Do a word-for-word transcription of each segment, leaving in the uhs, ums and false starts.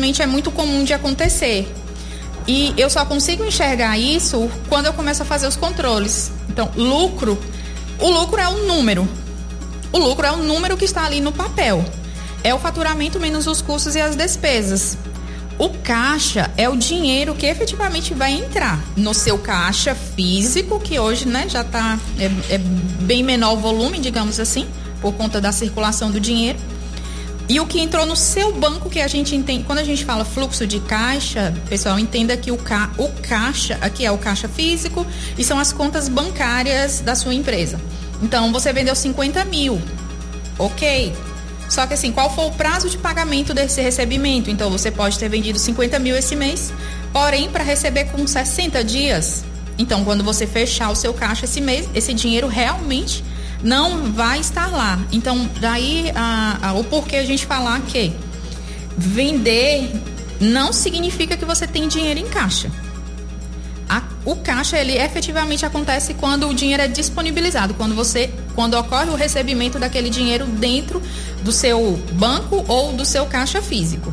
realmente é muito comum de acontecer. E eu só consigo enxergar isso quando eu começo a fazer os controles. Então, lucro, o lucro é um número. O lucro é o número que está ali no papel. É o faturamento menos os custos e as despesas. O caixa é o dinheiro que efetivamente vai entrar no seu caixa físico, que hoje, né, já está é, é bem menor o volume, digamos assim, por conta da circulação do dinheiro. E o que entrou no seu banco, que a gente entende, quando a gente fala fluxo de caixa, pessoal, entenda que o, ca, o caixa, aqui é o caixa físico e são as contas bancárias da sua empresa. Então, você vendeu cinquenta mil, ok. Só que assim, qual foi o prazo de pagamento desse recebimento? Então, você pode ter vendido cinquenta mil esse mês, porém, para receber com sessenta dias. Então, quando você fechar o seu caixa esse mês, esse dinheiro realmente não vai estar lá. Então, daí a, a, o porquê a gente falar que vender não significa que você tem dinheiro em caixa. A, o caixa, ele efetivamente acontece quando o dinheiro é disponibilizado, quando você, quando ocorre o recebimento daquele dinheiro dentro do seu banco ou do seu caixa físico.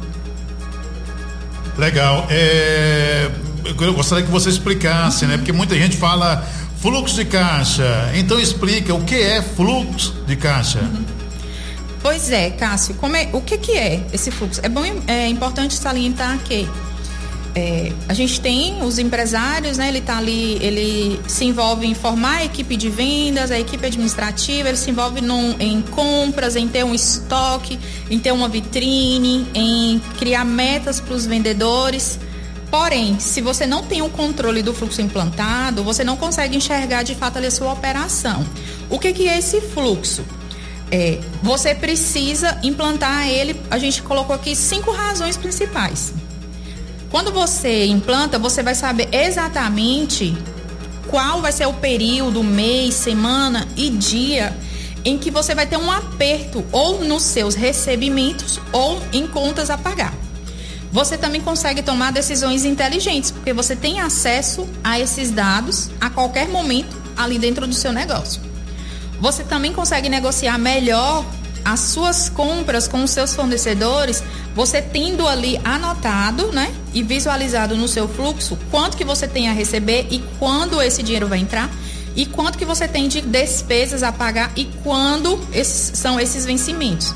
Legal. É, eu gostaria que você explicasse, uhum. né? Porque muita gente fala fluxo de caixa. Então explica o que é fluxo de caixa. Uhum. Pois é, Cássio, como é, o que que é esse fluxo? É bom, é importante salientar que é, a gente tem os empresários, né? Ele tá ali, ele se envolve em formar a equipe de vendas, a equipe administrativa, ele se envolve num, em compras, em ter um estoque, em ter uma vitrine, em criar metas para os vendedores. Porém, se você não tem o controle do fluxo implantado, você não consegue enxergar de fato ali a sua operação. O que que é esse fluxo? É, você precisa implantar ele, a gente colocou aqui cinco razões principais. Quando você implanta, você vai saber exatamente qual vai ser o período, mês, semana e dia em que você vai ter um aperto ou nos seus recebimentos ou em contas a pagar. Você também consegue tomar decisões inteligentes, porque você tem acesso a esses dados a qualquer momento ali dentro do seu negócio. Você também consegue negociar melhor as suas compras com os seus fornecedores, você tendo ali anotado, né, e visualizado no seu fluxo quanto que você tem a receber e quando esse dinheiro vai entrar e quanto que você tem de despesas a pagar e quando esses, são esses vencimentos.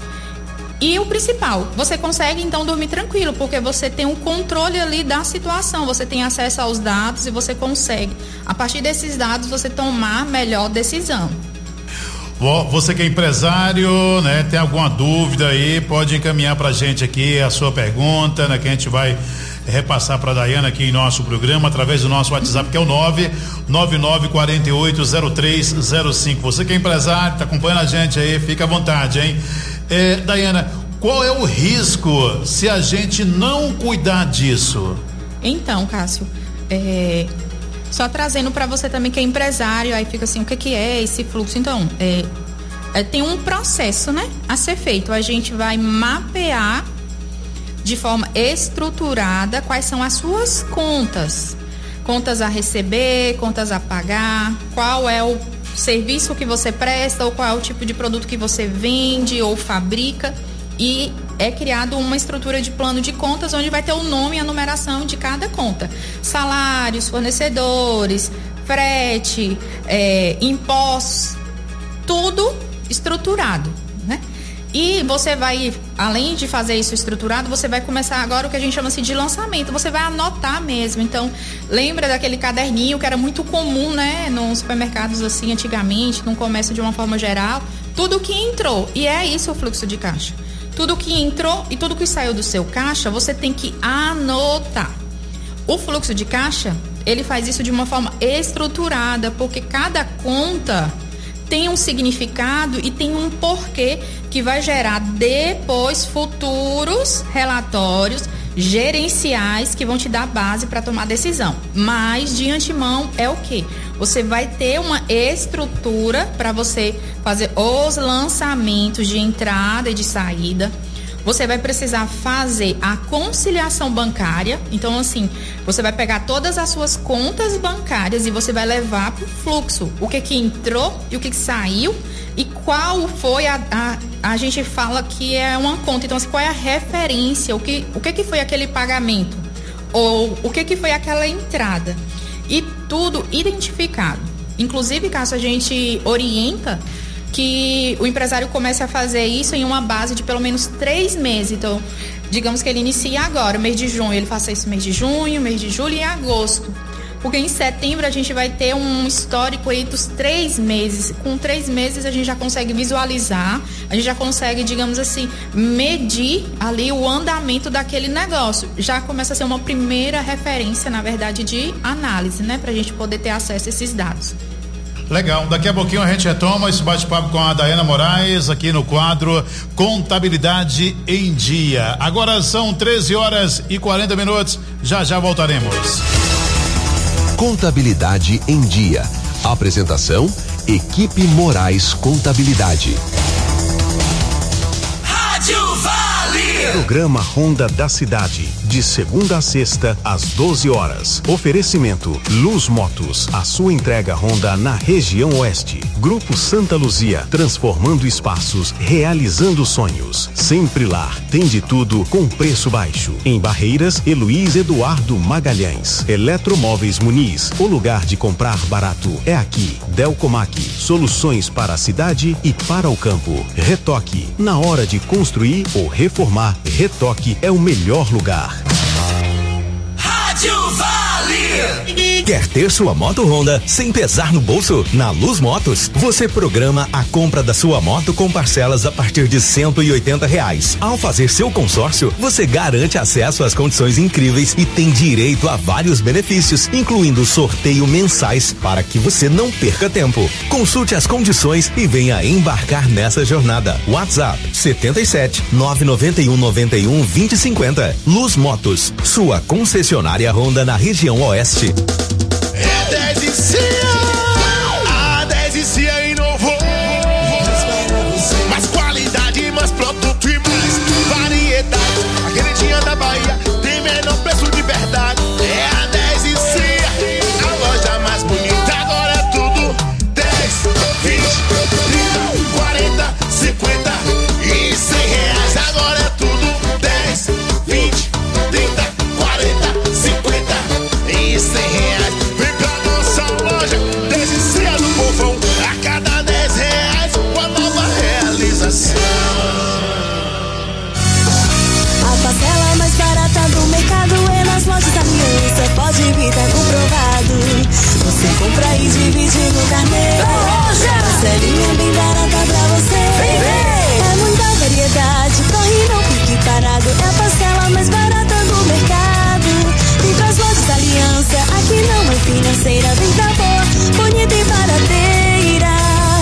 E o principal, você consegue então dormir tranquilo, porque você tem um controle ali da situação, você tem acesso aos dados e você consegue, a partir desses dados, você tomar melhor decisão. Você que é empresário, né, tem alguma dúvida aí, pode encaminhar pra gente aqui a sua pergunta, né, que a gente vai repassar para a Daiana aqui em nosso programa, através do nosso WhatsApp, que é o nove nove nove quatro oito zero três zero cinco. Você que é empresário, tá acompanhando a gente aí, fica à vontade, hein? É, Daiana, qual é o risco se a gente não cuidar disso? Então, Cássio, é, só trazendo para você também que é empresário, aí fica assim, o que que é esse fluxo? Então, é, é, tem um processo, né, a ser feito. A gente vai mapear de forma estruturada quais são as suas contas, contas a receber, contas a pagar, qual é o serviço que você presta ou qual é o tipo de produto que você vende ou fabrica, e é criado uma estrutura de plano de contas onde vai ter o nome e a numeração de cada conta, salários, fornecedores, frete, é, impostos, tudo estruturado, né? E você vai, além de fazer isso estruturado, você vai começar agora o que a gente chama assim de lançamento. Você vai anotar mesmo. Então, lembra daquele caderninho que era muito comum, né? Nos supermercados assim, antigamente, no comércio de uma forma geral. Tudo que entrou. E é isso o fluxo de caixa. Tudo que entrou e tudo que saiu do seu caixa, você tem que anotar. O fluxo de caixa, ele faz isso de uma forma estruturada, porque cada conta tem um significado e tem um porquê que vai gerar depois futuros relatórios gerenciais que vão te dar base para tomar decisão. Mas de antemão é o quê? Você vai ter uma estrutura para você fazer os lançamentos de entrada e de saída. Você vai precisar fazer a conciliação bancária. Então, assim, você vai pegar todas as suas contas bancárias e você vai levar para o fluxo. O que que entrou e o que que saiu E qual foi a, a, a gente fala que é uma conta, então assim, qual é a referência, o que, o que que foi aquele pagamento, ou o que que foi aquela entrada, e tudo identificado. Inclusive, Cássio, a gente orienta que o empresário comece a fazer isso em uma base de pelo menos três meses. Então, digamos que ele inicia agora, mês de junho, ele faça isso mês de junho, mês de julho e agosto. Porque em setembro a gente vai ter um histórico aí dos três meses. Com três meses a gente já consegue visualizar, a gente já consegue, digamos assim, medir ali o andamento daquele negócio. Já começa a ser uma primeira referência, na verdade, de análise, né? Pra gente poder ter acesso a esses dados. Legal, daqui a pouquinho a gente retoma esse bate-papo com a Daiana Moraes aqui no quadro Contabilidade em Dia. Agora são treze horas e quarenta minutos, já já voltaremos. Contabilidade em Dia. Apresentação: Equipe Moraes Contabilidade. Rádio Vale. Programa Honda da Cidade, de segunda a sexta, às doze horas. Oferecimento: Luz Motos, a sua entrega Honda na região oeste. Grupo Santa Luzia, transformando espaços, realizando sonhos. Sempre lá, tem de tudo com preço baixo. Em Barreiras, Heloís Eduardo Magalhães. Eletromóveis Muniz, o lugar de comprar barato é aqui. Delcomac, soluções para a cidade e para o campo. Retoque, na hora de construir ou reformar, Retoque é o melhor lugar. Rádio Vale. Quer ter sua moto Honda sem pesar no bolso? Na Luz Motos, você programa a compra da sua moto com parcelas a partir de cento e oitenta reais. Ao fazer seu consórcio, você garante acesso às condições incríveis e tem direito a vários benefícios, incluindo sorteio mensais, para que você não perca tempo. Consulte as condições e venha embarcar nessa jornada. WhatsApp setenta e sete, nove noventa e um, noventa e um, vinte, cinquenta. Luz Motos, sua concessionária Honda na região oeste. É dez e Cia, a dez e Cia inovou. Mais qualidade, mais produto e mais variedade. A queridinha da Bahia tem menor preço de verdade. É a dez e Cia, a loja mais bonita. Agora é tudo dez, vinte, trinta, quarenta, cinquenta e cem reais. Agora é tudo dez, vinte, trinta, quarenta, cinquenta e cem reais. Vem pra nossa loja, dez e Cia do povão. A cada dez reais, uma nova realização. A parcela mais barata do mercado é nas lojas Aliança. Pode vir, tá comprovado. Você compra e divide no carnê. Parcelinha bem barata pra você. Vem, vem. É muita variedade, corre não fique parado. É a parcela mais barata do mercado. Vem pras lojas Aliança, aqui não é financeira. Vem pra boa, bonita e barateira.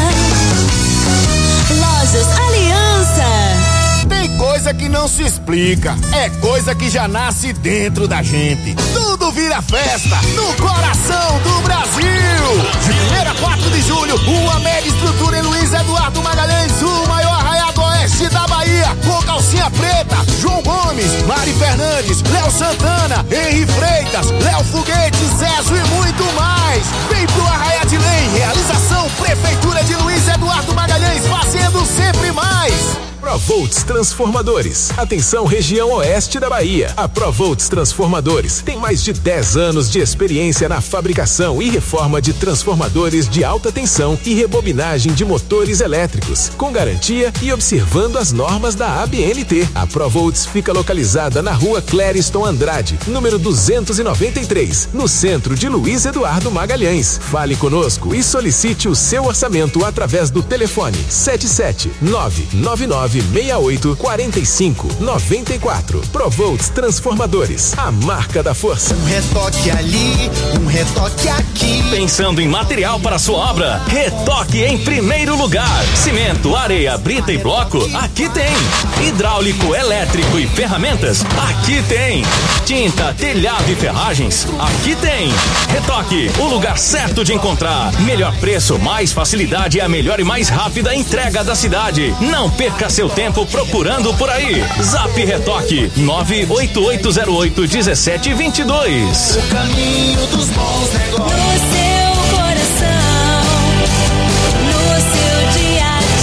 Lojas Aliança. Tem coisa que não se explica, é coisa que já nasce dentro da gente. Tudo vira festa no coração do Brasil. De primeiro a quatro de julho, uma mega estrutura em Luiz Eduardo Magalhães, o maior arraiado oeste da Bahia, com calcinha preta, João Gomes, Mari Fernandes, Léo Santana, Henri Freitas, Léo Foguete, Zezo e muito mais. Vem pro Arraiá de Lém, realização Prefeitura de Luiz Eduardo Magalhães, fazendo sempre mais. Provolts Transformadores. Atenção, região oeste da Bahia. A Provolts Transformadores tem mais de dez anos de experiência na fabricação e reforma de transformadores de alta tensão e rebobinagem de motores elétricos, com garantia e observando as normas da A B N T. A Provolts fica localizada na rua Clériston Andrade, número duzentos e noventa e três, no centro de Luiz Eduardo Magalhães. Fale conosco e solicite o seu orçamento através do telefone sete sete nove nove nove seis oito quatro cinco nove quatro. Provolts Transformadores, a marca da força. Um retoque ali, um retoque aqui. Pensando em material para sua obra? Retoque em primeiro lugar. Cimento, areia, brita e bloco? Aqui tem. Hidráulico, elétrico e ferramentas? Aqui tem. Tinta, telhado e ferragens? Aqui tem. Retoque, o lugar certo de encontrar. Melhor preço, mais facilidade e a melhor e mais rápida entrega da cidade. Não perca seu tempo procurando por aí. Zap Retoque nove oito oito zero oito um sete dois dois. O caminho dos bons negócios. No seu coração, no seu dia a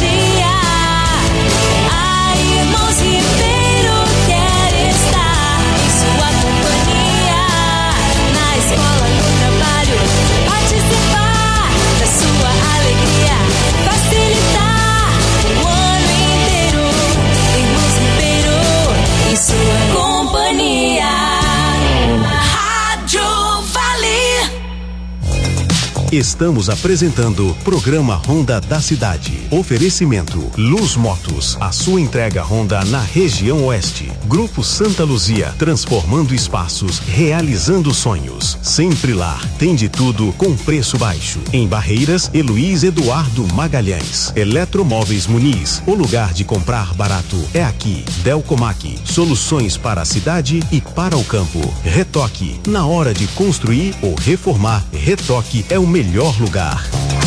Estamos apresentando Programa Honda da Cidade. Oferecimento Luz Motos, a sua entrega Honda na região oeste. Grupo Santa Luzia, transformando espaços, realizando sonhos. Sempre lá, tem de tudo com preço baixo. Em Barreiras, Heloís Eduardo Magalhães. Eletromóveis Muniz, o lugar de comprar barato é aqui. Delcomac, soluções para a cidade e para o campo. Retoque, na hora de construir ou reformar, Retoque é o melhor lugar.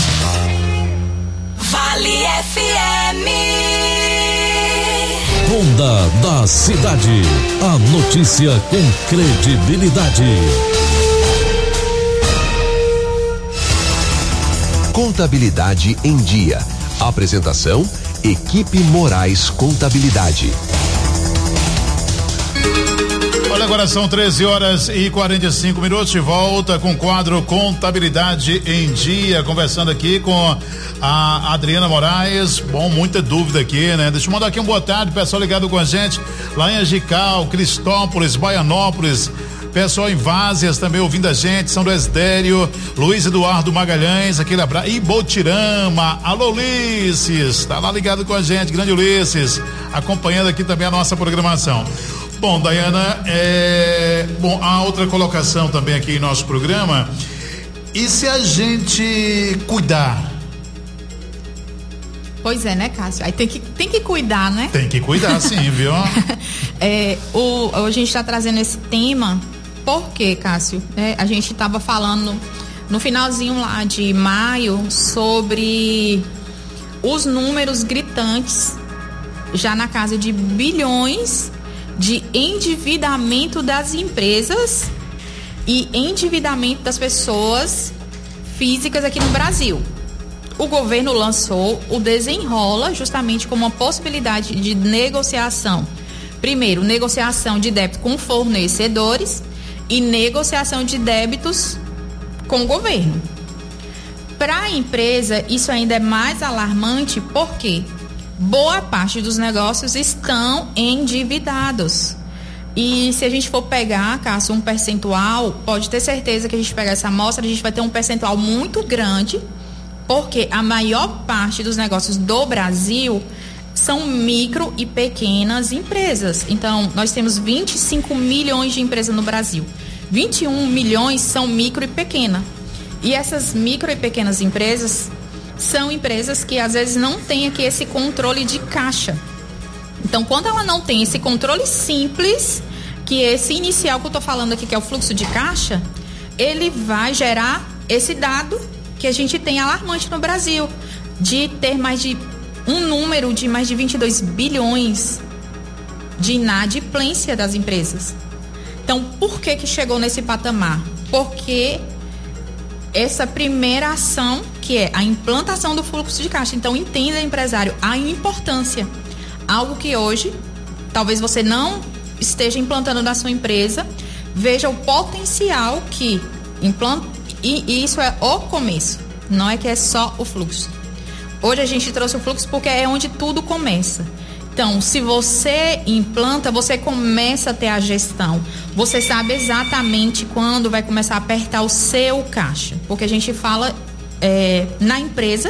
Vale F M. Honda da Cidade. A notícia com credibilidade. Contabilidade em Dia. Apresentação: Equipe Moraes Contabilidade. Olha, agora são treze horas e quarenta e cinco minutos, de volta com o quadro Contabilidade em Dia, conversando aqui com a Adriana Moraes. Bom, muita dúvida aqui, né? Deixa eu mandar aqui um boa tarde, pessoal ligado com a gente lá em Agical, Cristópolis, Baianópolis, pessoal em Vázias também ouvindo a gente, São Desidério, Luiz Eduardo Magalhães, aquele abraço, e Botirama, alô Ulisses, tá lá ligado com a gente, grande Ulisses, acompanhando aqui também a nossa programação. Bom, Dayana, é... bom, a outra colocação também aqui em nosso programa, e se a gente cuidar? Pois é, né, Cássio? Aí tem que, tem que cuidar, né? Tem que cuidar, sim, viu? é, o, a gente está trazendo esse tema, por quê, Cássio? É, a gente estava falando no finalzinho lá de maio sobre os números gritantes, já na casa de bilhões de endividamento das empresas e endividamento das pessoas físicas aqui no Brasil. O governo lançou o Desenrola justamente como uma possibilidade de negociação. Primeiro, negociação de débito com fornecedores e negociação de débitos com o governo. Para a empresa, isso ainda é mais alarmante porque boa parte dos negócios estão endividados. E se a gente for pegar, Cássio, um percentual, pode ter certeza que a gente pegar essa amostra, a gente vai ter um percentual muito grande, porque a maior parte dos negócios do Brasil são micro e pequenas empresas. Então, nós temos vinte e cinco milhões de empresas no Brasil. vinte e um milhões são micro e pequena. E essas micro e pequenas empresas são empresas que às vezes não têm aqui esse controle de caixa. Então, quando ela não tem esse controle simples, que esse inicial que eu estou falando aqui, que é o fluxo de caixa, ele vai gerar esse dado que a gente tem alarmante no Brasil, de ter mais de um número de mais de vinte e dois bilhões de inadimplência das empresas. Então, por que que chegou nesse patamar? Porque essa primeira ação, que é a implantação do fluxo de caixa. Então, entenda, empresário, a importância. Algo que hoje, talvez você não esteja implantando na sua empresa, veja o potencial que implanta, e, e isso é o começo, não é que é só o fluxo. Hoje a gente trouxe o fluxo porque é onde tudo começa. Então, se você implanta, você começa a ter a gestão. Você sabe exatamente quando vai começar a apertar o seu caixa. Porque a gente fala é, na empresa,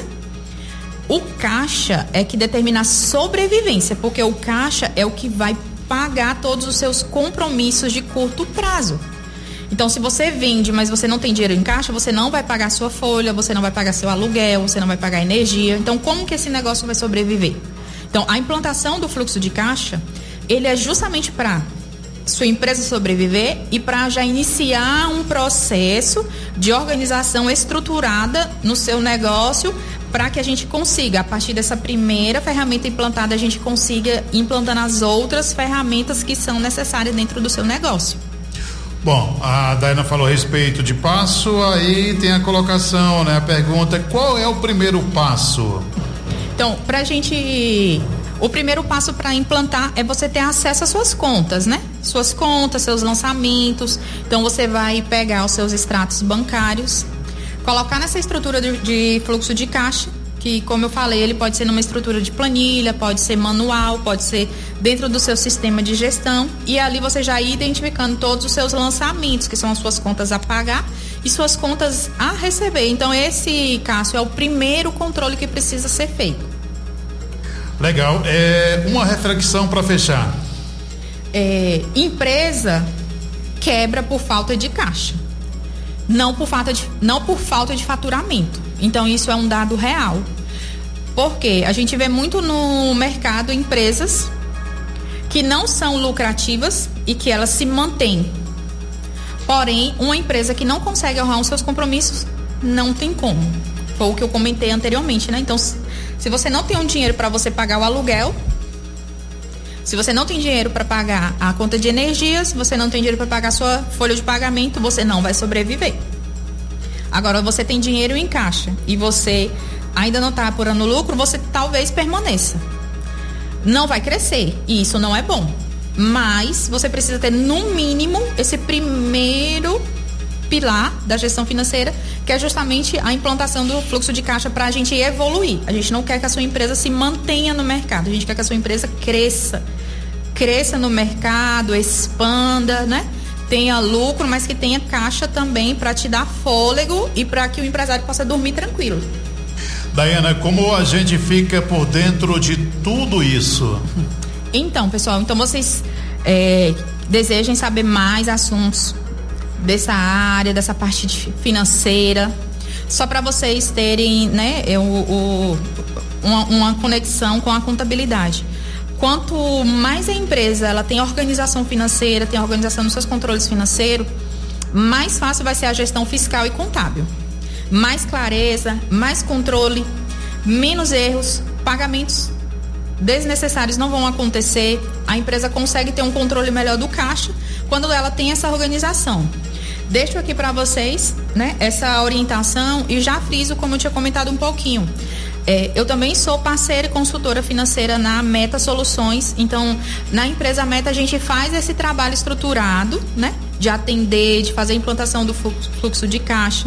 o caixa é que determina a sobrevivência. Porque o caixa é o que vai pagar todos os seus compromissos de curto prazo. Então, se você vende, mas você não tem dinheiro em caixa, você não vai pagar sua folha, você não vai pagar seu aluguel, você não vai pagar energia. Então, como que esse negócio vai sobreviver? Então, a implantação do fluxo de caixa, ele é justamente para sua empresa sobreviver e para já iniciar um processo de organização estruturada no seu negócio, para que a gente consiga, a partir dessa primeira ferramenta implantada, a gente consiga implantando as outras ferramentas que são necessárias dentro do seu negócio. Bom, a Dayana falou a respeito de passo, aí tem a colocação, né? A pergunta, qual é o primeiro passo? Então, pra gente, o primeiro passo para implantar é você ter acesso às suas contas, né? Suas contas, seus lançamentos. Então, você vai pegar os seus extratos bancários, colocar nessa estrutura de, de fluxo de caixa que, como eu falei, ele pode ser numa estrutura de planilha, pode ser manual, pode ser dentro do seu sistema de gestão, e ali você já ir identificando todos os seus lançamentos, que são as suas contas a pagar e suas contas a receber. Então esse, Cássio, é o primeiro controle que precisa ser feito. Legal. É, uma reflexão para fechar. É, empresa quebra por falta de caixa, não por falta de, não por falta de faturamento. Então isso é um dado real. Porque a gente vê muito no mercado empresas que não são lucrativas e que elas se mantêm. Porém, uma empresa que não consegue honrar os seus compromissos, não tem como. Foi o que eu comentei anteriormente, né? Então, se você não tem um dinheiro para você pagar o aluguel, se você não tem dinheiro para pagar a conta de energia, se você não tem dinheiro para pagar a sua folha de pagamento, você não vai sobreviver. Agora, você tem dinheiro em caixa e você ainda não está apurando lucro, você talvez permaneça. Não vai crescer, e isso não é bom. Mas você precisa ter, no mínimo, esse primeiro pilar da gestão financeira, que é justamente a implantação do fluxo de caixa para a gente evoluir. A gente não quer que a sua empresa se mantenha no mercado, a gente quer que a sua empresa cresça. Cresça no mercado, expanda, né? Tenha lucro, mas que tenha caixa também para te dar fôlego e para que o empresário possa dormir tranquilo. Daiana, como a gente fica por dentro de tudo isso? Então, pessoal, então vocês é, desejem saber mais assuntos dessa área, dessa parte de financeira, só para vocês terem, né, o, o, uma, uma conexão com a contabilidade. Quanto mais a empresa ela tem organização financeira, tem organização nos seus controles financeiros, mais fácil vai ser a gestão fiscal e contábil. Mais clareza, mais controle, menos erros, pagamentos desnecessários não vão acontecer. A empresa consegue ter um controle melhor do caixa quando ela tem essa organização. Deixo aqui para vocês, né, essa orientação e já friso, como eu tinha comentado um pouquinho. É, eu também sou parceira e consultora financeira na Meta Soluções. Então, na empresa Meta, a gente faz esse trabalho estruturado, né, de atender, de fazer a implantação do fluxo de caixa.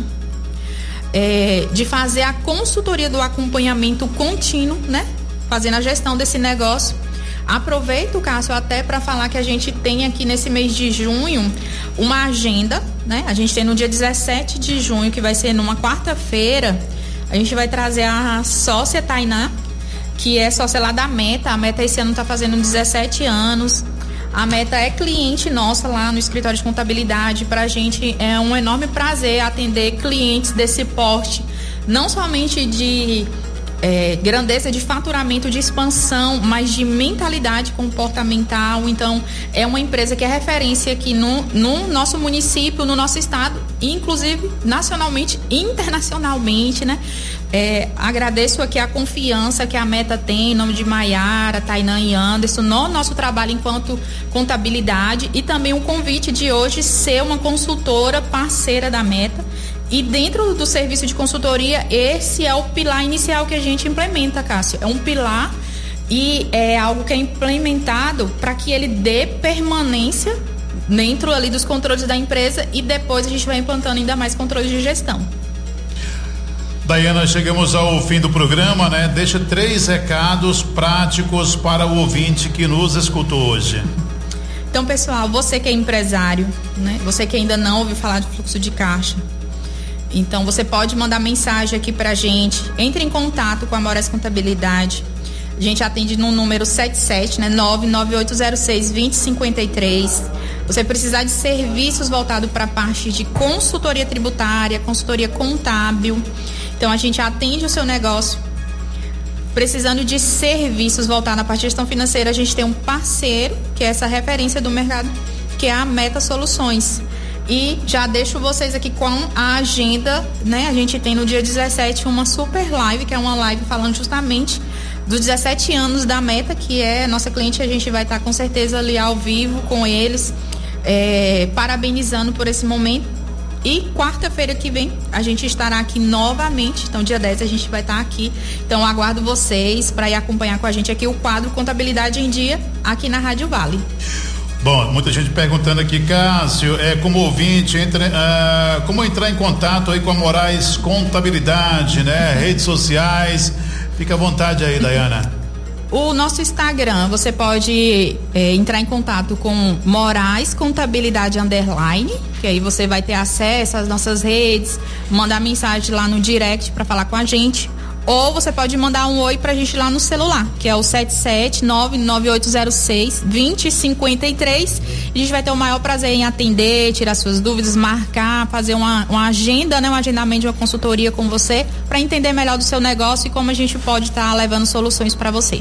É, de fazer a consultoria do acompanhamento contínuo, né? Fazendo a gestão desse negócio. Aproveito, Cássio, até para falar que a gente tem aqui nesse mês de junho uma agenda, né? A gente tem no dia dezessete de junho, que vai ser numa quarta-feira, a gente vai trazer a sócia Tainá, que é sócia lá da Meta. A Meta esse ano está fazendo dezessete anos. A Meta é cliente nossa lá no escritório de contabilidade. Para a gente é um enorme prazer atender clientes desse porte, não somente de é, grandeza de faturamento, de expansão, mas de mentalidade comportamental. Então, é uma empresa que é referência aqui no, no nosso município, no nosso estado, inclusive nacionalmente e internacionalmente, né? É, agradeço aqui a confiança que a Meta tem em nome de Maiara, Tainã e Anderson no nosso trabalho enquanto contabilidade, e também o convite de hoje ser uma consultora parceira da Meta. E dentro do serviço de consultoria, esse é o pilar inicial que a gente implementa, Cássio. É um pilar e é algo que é implementado para que ele dê permanência dentro ali dos controles da empresa, e depois a gente vai implantando ainda mais controles de gestão. Daiana, chegamos ao fim do programa, né? Deixa três recados práticos para o ouvinte que nos escutou hoje. Então, pessoal, você que é empresário, né? Você que ainda não ouviu falar de fluxo de caixa, então você pode mandar mensagem aqui pra gente. Entre em contato com a Moraes Contabilidade. A gente atende no número setenta e sete, né? nove nove oito zero seis, dois zero cinco três. Você precisar de serviços voltados para a parte de consultoria tributária, consultoria contábil. Então, a gente atende o seu negócio. Precisando de serviços voltados na parte de gestão financeira, a gente tem um parceiro, que é essa referência do mercado, que é a Meta Soluções. E já deixo vocês aqui com a agenda, né? A gente tem no dia dezessete uma super live, que é uma live falando justamente dos dezessete anos da Meta, que é nossa cliente. A gente vai estar com certeza ali ao vivo com eles, é, parabenizando por esse momento. E quarta-feira que vem a gente estará aqui novamente. Então, dia dez a gente vai estar aqui. Então, aguardo vocês para ir acompanhar com a gente aqui o quadro Contabilidade em Dia, aqui na Rádio Vale. Bom, muita gente perguntando aqui, Cássio, é, como ouvinte, entre, uh, como entrar em contato aí com a Moraes Contabilidade, né? Redes sociais, fica à vontade aí, Dayana. O nosso Instagram, você pode é, entrar em contato com Moraes Contabilidade Underline, que aí você vai ter acesso às nossas redes, mandar mensagem lá no direct para falar com a gente. Ou você pode mandar um oi pra gente lá no celular, que é o sete sete nove nove oito zero seis dois zero cinco três. A gente vai ter o maior prazer em atender, tirar suas dúvidas, marcar, fazer uma, uma agenda, né? Um agendamento de uma consultoria com você, para entender melhor do seu negócio e como a gente pode estar tá levando soluções para você.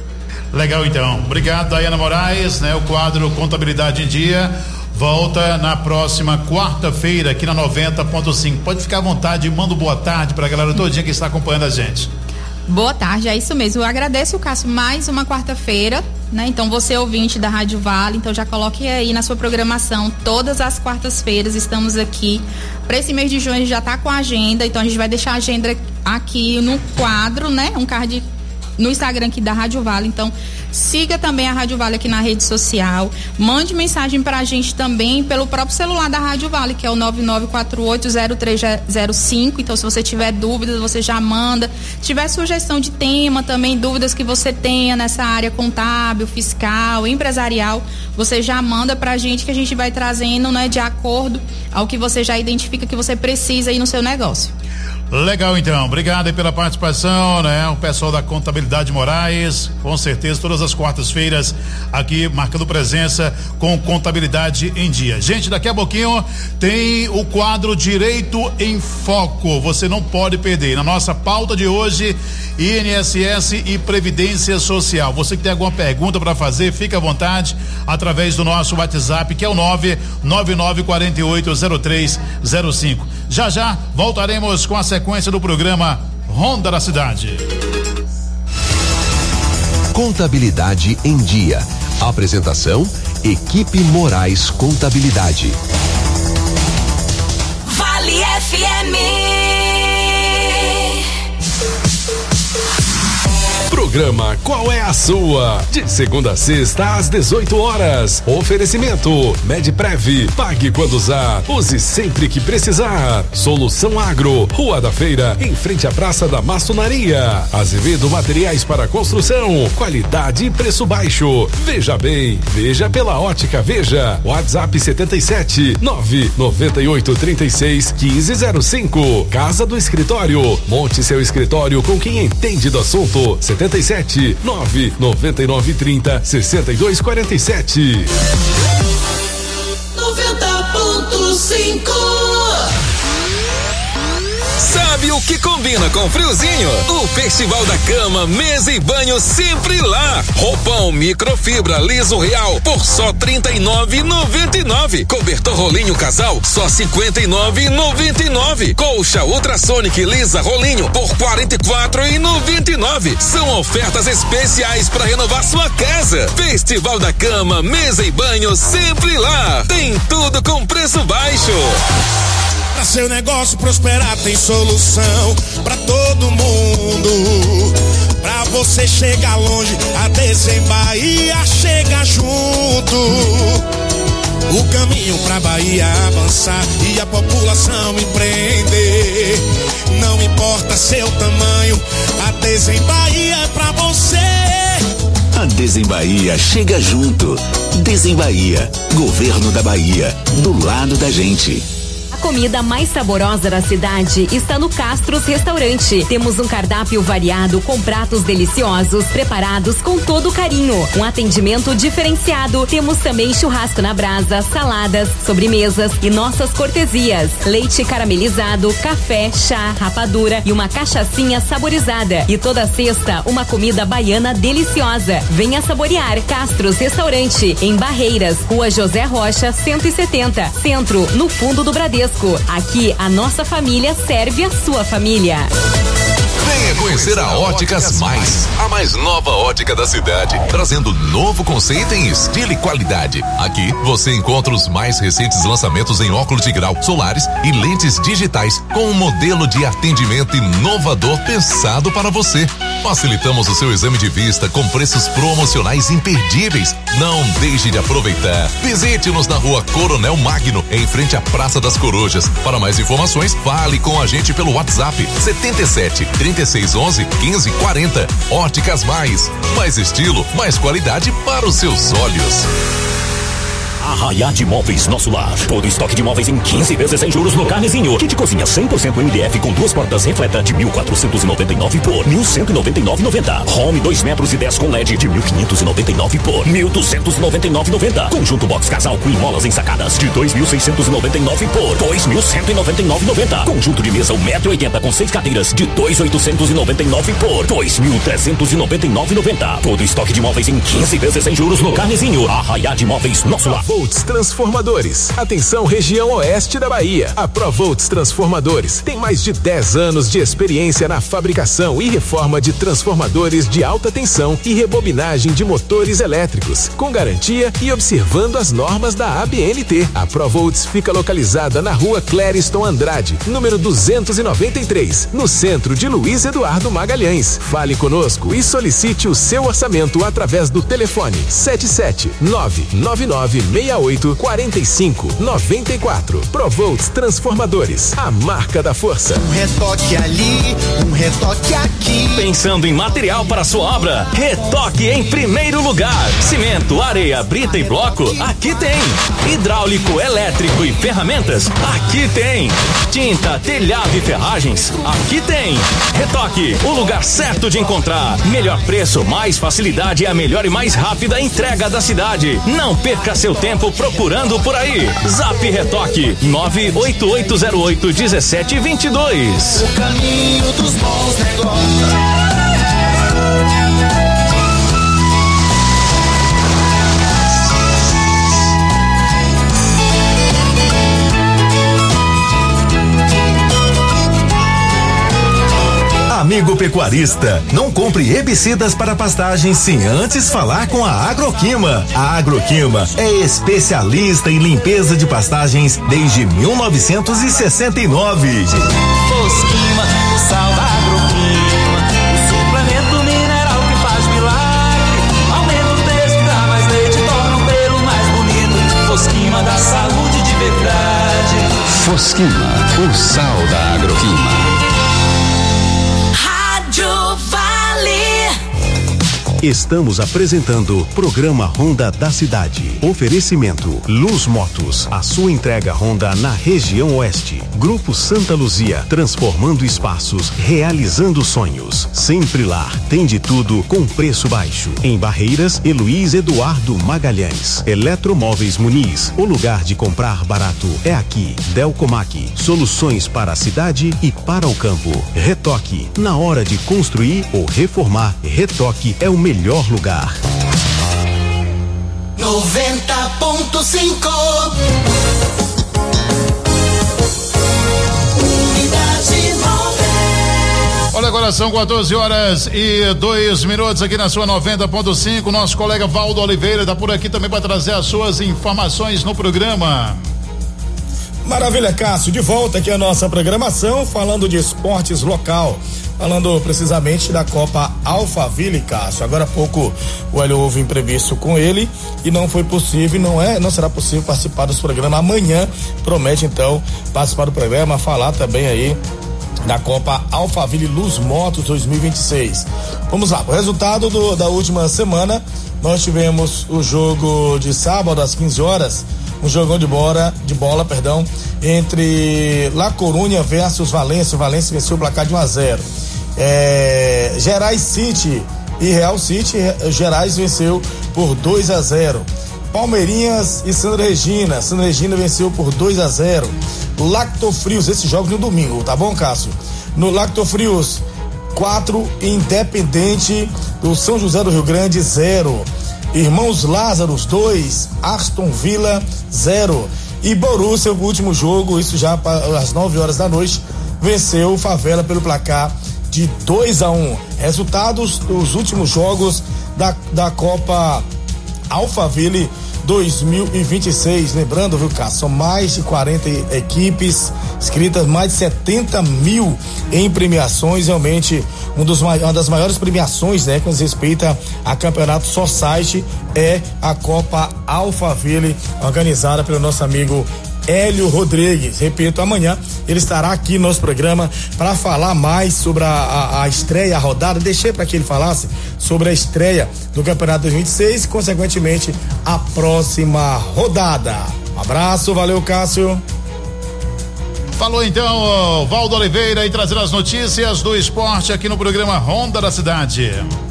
Legal, então. Obrigado, Dayana Moraes, né? O quadro Contabilidade em Dia volta na próxima quarta-feira aqui na noventa ponto cinco. Pode ficar à vontade, manda boa tarde pra galera todinha que está acompanhando a gente. Boa tarde, é isso mesmo. Eu agradeço, Cássio, mais uma quarta-feira, né? Então você ouvinte da Rádio Vale, então já coloque aí na sua programação, todas as quartas-feiras estamos aqui. Para esse mês de junho a gente já tá com a agenda, então a gente vai deixar a agenda aqui no quadro, né? Um card no Instagram aqui da Rádio Vale, então siga também a Rádio Vale aqui na rede social, mande mensagem pra gente também pelo próprio celular da Rádio Vale, que é o nove nove quatro oito zero três zero cinco. Então se você tiver dúvidas, você já manda. Se tiver sugestão de tema também, dúvidas que você tenha nessa área contábil, fiscal, empresarial, você já manda pra gente, que a gente vai trazendo, né, de acordo ao que você já identifica que você precisa aí no seu negócio. Legal, então, obrigado aí pela participação, né? O pessoal da Contabilidade Moraes, com certeza todas as quartas-feiras aqui marcando presença com Contabilidade em Dia. Gente, daqui a pouquinho tem o quadro Direito em Foco, você não pode perder. Na nossa pauta de hoje, I N S S e Previdência Social. Você que tem alguma pergunta para fazer, fica à vontade através do nosso WhatsApp, que é o nove nove nove quatro oito zero três zero cinco. Já já voltaremos com a sequência do programa Ronda da Cidade. Contabilidade em Dia. Apresentação: Equipe Moraes Contabilidade. Vale F M. Programa Qual é a Sua? De segunda a sexta às dezoito horas. Oferecimento Medprev. Pague quando usar. Use sempre que precisar. Solução Agro. Rua da Feira, em frente à Praça da Maçonaria. Azevedo Materiais para Construção. Qualidade e preço baixo. Veja bem. Veja pela Ótica Veja. WhatsApp setenta e sete nove noventa e oito trinta e seis quinze zero cinco. Casa do Escritório. Monte seu escritório com quem entende do assunto. setenta e sete nove noventa e nove trinta sessenta e dois quarenta e sete. noventa ponto cinco. Sabe o que combina com friozinho? O Festival da Cama, Mesa e Banho sempre lá. Roupão microfibra liso real por só trinta e nove reais e noventa e nove centavos. Cobertor rolinho casal só cinquenta e nove reais e noventa e nove centavos. Colcha Ultrasonic lisa rolinho por quarenta e quatro reais e noventa e nove centavos. São ofertas especiais para renovar sua casa. Festival da Cama, Mesa e Banho sempre lá. Tem tudo com preço baixo. Pra seu negócio prosperar tem solução pra todo mundo. Pra você chegar longe, a Desen Bahia chega junto. O caminho pra Bahia avançar e a população empreender. Não importa seu tamanho, a Desen Bahia é pra você. A Desen Bahia chega junto. Desen Bahia, Governo da Bahia, do lado da gente. A comida mais saborosa da cidade está no Castros Restaurante. Temos um cardápio variado com pratos deliciosos, preparados com todo carinho. Um atendimento diferenciado. Temos também churrasco na brasa, saladas, sobremesas e nossas cortesias. Leite caramelizado, café, chá, rapadura e uma cachaçinha saborizada. E toda sexta, uma comida baiana deliciosa. Venha saborear. Castros Restaurante, em Barreiras, Rua José Rocha, cento e setenta, Centro, no fundo do Bradesco. Aqui a nossa família serve a sua família. Venha conhecer a Óticas Mais, a mais nova ótica da cidade, trazendo novo conceito em estilo e qualidade. Aqui você encontra os mais recentes lançamentos em óculos de grau, solares e lentes digitais, com um modelo de atendimento inovador pensado para você. Facilitamos o seu exame de vista com preços promocionais imperdíveis Não deixe de aproveitar. Visite-nos na rua Coronel Magno, em frente à Praça das Corujas. Para mais informações, fale com a gente pelo WhatsApp setenta e sete, trinta e seis, onze, quinze, quarenta. Óticas Mais. Mais estilo, mais qualidade para os seus olhos. Arraiá de Móveis Nosso Lar. Todo estoque de móveis em quinze vezes sem juros no Carnezinho. Kit cozinha cem por cento M D F com duas portas refleta de mil quatrocentos e noventa e nove por mil cento e noventa e nove e noventa. Home dois metros e dez com L E D de mil quinhentos e noventa e nove por mil duzentos e noventa e nove e noventa. Conjunto box casal com molas ensacadas de dois mil seiscentos e noventa e nove por dois mil cento e noventa e nove e noventa. Conjunto de mesa um metro e oitenta com seis cadeiras de dois mil oitocentos e noventa e nove por dois mil trezentos e noventa e nove e noventa. Todo estoque de móveis em quinze vezes sem juros no Carnezinho. Arraiá de Móveis Nosso Lar. Volts Transformadores. Atenção, região oeste da Bahia. A Provolts Transformadores tem mais de dez anos de experiência na fabricação e reforma de transformadores de alta tensão e rebobinagem de motores elétricos, com garantia e observando as normas da A B N T. A Provolts fica localizada na rua Clériston Andrade, número duzentos e noventa e três, no centro de Luiz Eduardo Magalhães. Fale conosco e solicite o seu orçamento através do telefone sete sete nove nove nove seis oito quatro cinco nove quatro. Provolts Transformadores, a marca da força. Um retoque ali, um retoque aqui. Pensando em material para sua obra? Retoque em primeiro lugar. Cimento, areia, brita e bloco? Aqui tem. Hidráulico, elétrico e ferramentas? Aqui tem. Tinta, telhado e ferragens? Aqui tem. Retoque, o lugar certo de encontrar. Melhor preço, mais facilidade e a melhor e mais rápida entrega da cidade. Não perca seu tempo procurando por aí. Zap Retoque nove oito oito zero oito um sete dois dois. O caminho dos bons negócios. Amigo pecuarista, não compre herbicidas para pastagens sem antes falar com a Agroquima. A Agroquima é especialista em limpeza de pastagens desde mil novecentos e sessenta e nove. Fosquima, o sal da Agroquima, o suplemento mineral que faz milagre. Aumenta o texto, dá mais leite, torna o pelo mais bonito. Fosquima dá saúde de verdade. Fosquima, o sal da Agroquima. Estamos apresentando Programa Honda da Cidade. Oferecimento Luz Motos, a sua entrega Honda na região oeste. Grupo Santa Luzia, transformando espaços, realizando sonhos. Sempre lá, tem de tudo com preço baixo. Em Barreiras, Luiz Eduardo Magalhães. Eletromóveis Muniz, o lugar de comprar barato é aqui. Delcomac, soluções para a cidade e para o campo. Retoque, na hora de construir ou reformar, Retoque é o melhor melhor lugar. noventa ponto cinco. Unidade móvel. Olha, agora são quatorze horas e dois minutos aqui na sua noventa ponto cinco. Nosso colega Valdo Oliveira está por aqui também para trazer as suas informações no programa. Maravilha, Cássio, de volta aqui a nossa programação, falando de esportes local, falando precisamente da Copa Alphaville, Cássio. Agora há pouco o Hélio houve imprevisto com ele e não foi possível, não é, não será possível participar dos programas. Amanhã promete então participar do programa, falar também aí da Copa Alphaville Luz Motos dois mil e vinte e seis. Vamos lá, o resultado do, da última semana, nós tivemos o jogo de sábado às quinze horas, um jogão de bola, de bola, perdão, entre La Coruña versus Valência. O Valência venceu o placar de um a zero. É, Gerais City e Real City, Gerais venceu por dois a zero. Palmeirinhas e Sandra Regina, Sandra Regina venceu por dois a zero. Lactofrios, esses jogos no domingo, tá bom, Cássio? No Lactofrios, quatro, Independente do São José do Rio Grande, zero. Irmãos Lázaros, dois, Aston Villa, zero. E Borussia, o último jogo, isso já às nove horas da noite, venceu o Favela pelo placar de dois a um. Resultados dos últimos jogos da, da Copa Alphaville dois mil e vinte e seis. Lembrando, viu, Cássio, são mais de quarenta equipes inscritas, mais de setenta mil em premiações, realmente um dos, uma das maiores premiações, né, com respeito a campeonato Society é a Copa Alphaville, organizada pelo nosso amigo Hélio Rodrigues. Repito, amanhã ele estará aqui no nosso programa para falar mais sobre a, a, a estreia, a rodada. Deixei para que ele falasse sobre a estreia do Campeonato dois mil e vinte e seis e, consequentemente, a próxima rodada. Um abraço, valeu, Cássio. Falou então, Valdo Oliveira, e trazendo as notícias do esporte aqui no programa Ronda da Cidade.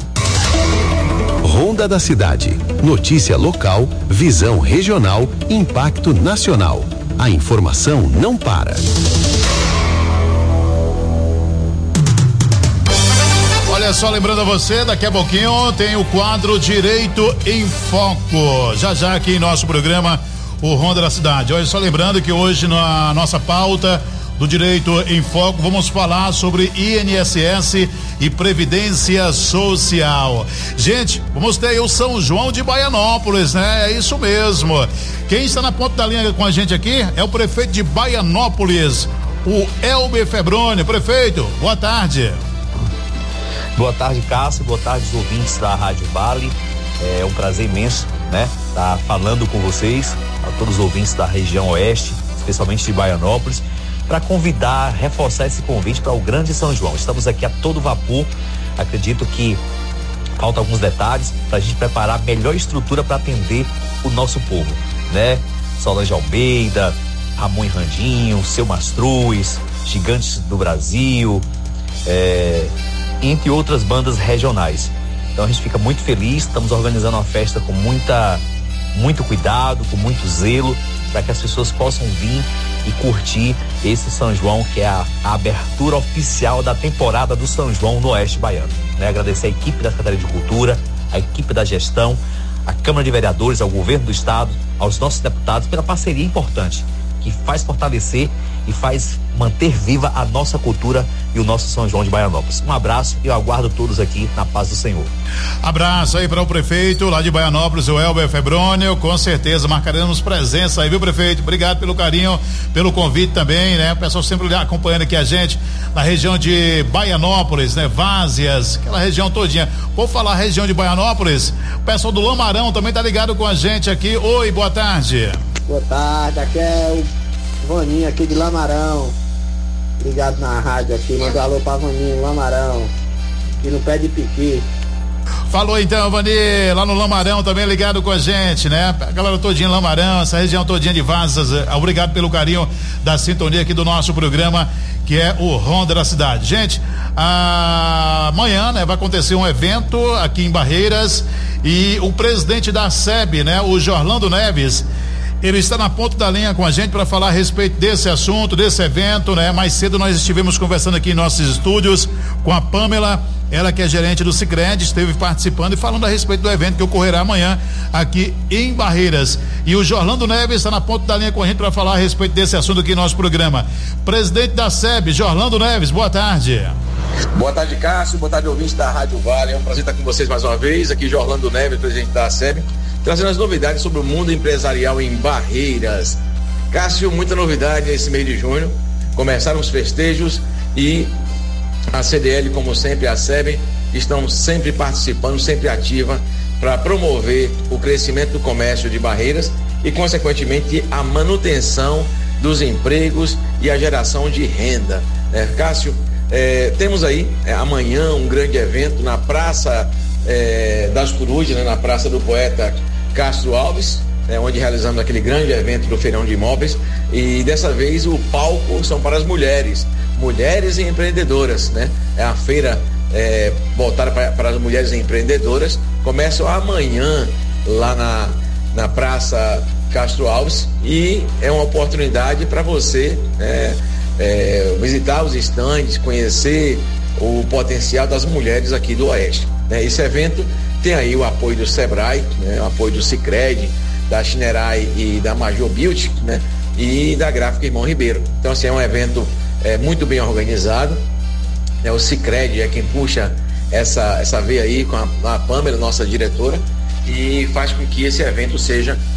Ronda da Cidade. Notícia local, visão regional, impacto nacional. A informação não para. Olha só, lembrando a você, daqui a pouquinho tem o quadro Direito em Foco. Já já aqui em nosso programa, o Ronda da Cidade. Olha só, lembrando que hoje na nossa pauta do Direito em Foco vamos falar sobre I N S S e Previdência Social. Gente, vamos ter aí o São João de Baianópolis, né? É isso mesmo. Quem está na ponta da linha com a gente aqui é o prefeito de Baianópolis, o Elber Febroni. Prefeito, boa tarde. Boa tarde, Cássio. Boa tarde, os ouvintes da Rádio Vale. É um prazer imenso, né? Estar falando com vocês, a todos os ouvintes da região oeste, especialmente de Baianópolis, para convidar, reforçar esse convite para o Grande São João. Estamos aqui a todo vapor. Acredito que faltam alguns detalhes para a gente preparar a melhor estrutura para atender o nosso povo, né? Solange Almeida, Ramon e Randinho, Seu Mastruz, Gigantes do Brasil, é, entre outras bandas regionais. Então a gente fica muito feliz, estamos organizando uma festa com muita, muito cuidado, com muito zelo, para que as pessoas possam vir e curtir esse São João, que é a, a abertura oficial da temporada do São João no Oeste Baiano. Né? Agradecer a equipe da Secretaria de Cultura, a equipe da gestão, a Câmara de Vereadores, ao governo do estado, aos nossos deputados pela parceria importante, que faz fortalecer e faz manter viva a nossa cultura e o nosso São João de Baianópolis. Um abraço e eu aguardo todos aqui na paz do Senhor. Abraço aí para o prefeito lá de Baianópolis, o Elber Febroni. Com certeza marcaremos presença aí, viu, prefeito? Obrigado pelo carinho, pelo convite também, né? O pessoal sempre acompanhando aqui a gente na região de Baianópolis, né? Várzea, aquela região todinha. Vou falar região de Baianópolis, o pessoal do Lamarão também tá ligado com a gente aqui. Oi, boa tarde. Boa tarde, aqui é o Vaninho aqui de Lamarão, ligado na rádio aqui, manda um alô pra Vaninho, Lamarão, aqui no pé de piqui. Falou então, Vani, lá no Lamarão também ligado com a gente, né? A galera todinha em Lamarão, essa região todinha de Vazas, obrigado pelo carinho da sintonia aqui do nosso programa, que é o Ronda da Cidade. Gente, amanhã, né, vai acontecer um evento aqui em Barreiras e o presidente da S E B, né, o Jorlando Neves, ele está na ponta da linha com a gente para falar a respeito desse assunto, desse evento, né? Mais cedo nós estivemos conversando aqui em nossos estúdios com a Pamela, ela que é gerente do Sicredi, esteve participando e falando a respeito do evento que ocorrerá amanhã aqui em Barreiras. E o Jorlando Neves está na ponta da linha com a gente para falar a respeito desse assunto aqui no nosso programa. Presidente da S E B, Jorlando Neves, boa tarde. Boa tarde, Cássio, boa tarde, ouvintes da Rádio Vale. É um prazer estar com vocês mais uma vez. Aqui Jorlando Neves, presidente da S E B, trazendo as novidades sobre o mundo empresarial em Barreiras. Cássio, muita novidade nesse mês de junho. Começaram os festejos e a C D L, como sempre, a S E B, estão sempre participando, sempre ativa para promover o crescimento do comércio de Barreiras e, consequentemente, a manutenção dos empregos e a geração de renda. É, Cássio, é, temos aí é, amanhã um grande evento na Praça é, das Corujas, né, na Praça do Poeta Castro Alves, é, onde realizamos aquele grande evento do Feirão de Imóveis, e dessa vez o palco são para as mulheres, mulheres e empreendedoras, né? É a feira é, voltada para, para as mulheres empreendedoras, começa amanhã lá na, na Praça Castro Alves e é uma oportunidade para você é, é, visitar os estandes, conhecer o potencial das mulheres aqui do Oeste, né? Esse evento tem aí o apoio do Sebrae, né? O apoio do Sicredi, da Chinerai e da Major Beauty, né? E da Gráfica Irmão Ribeiro. Então, assim, é um evento é, muito bem organizado, né? O Sicredi é quem puxa essa, essa veia aí com a, a Pamela, nossa diretora, e faz com que esse evento seja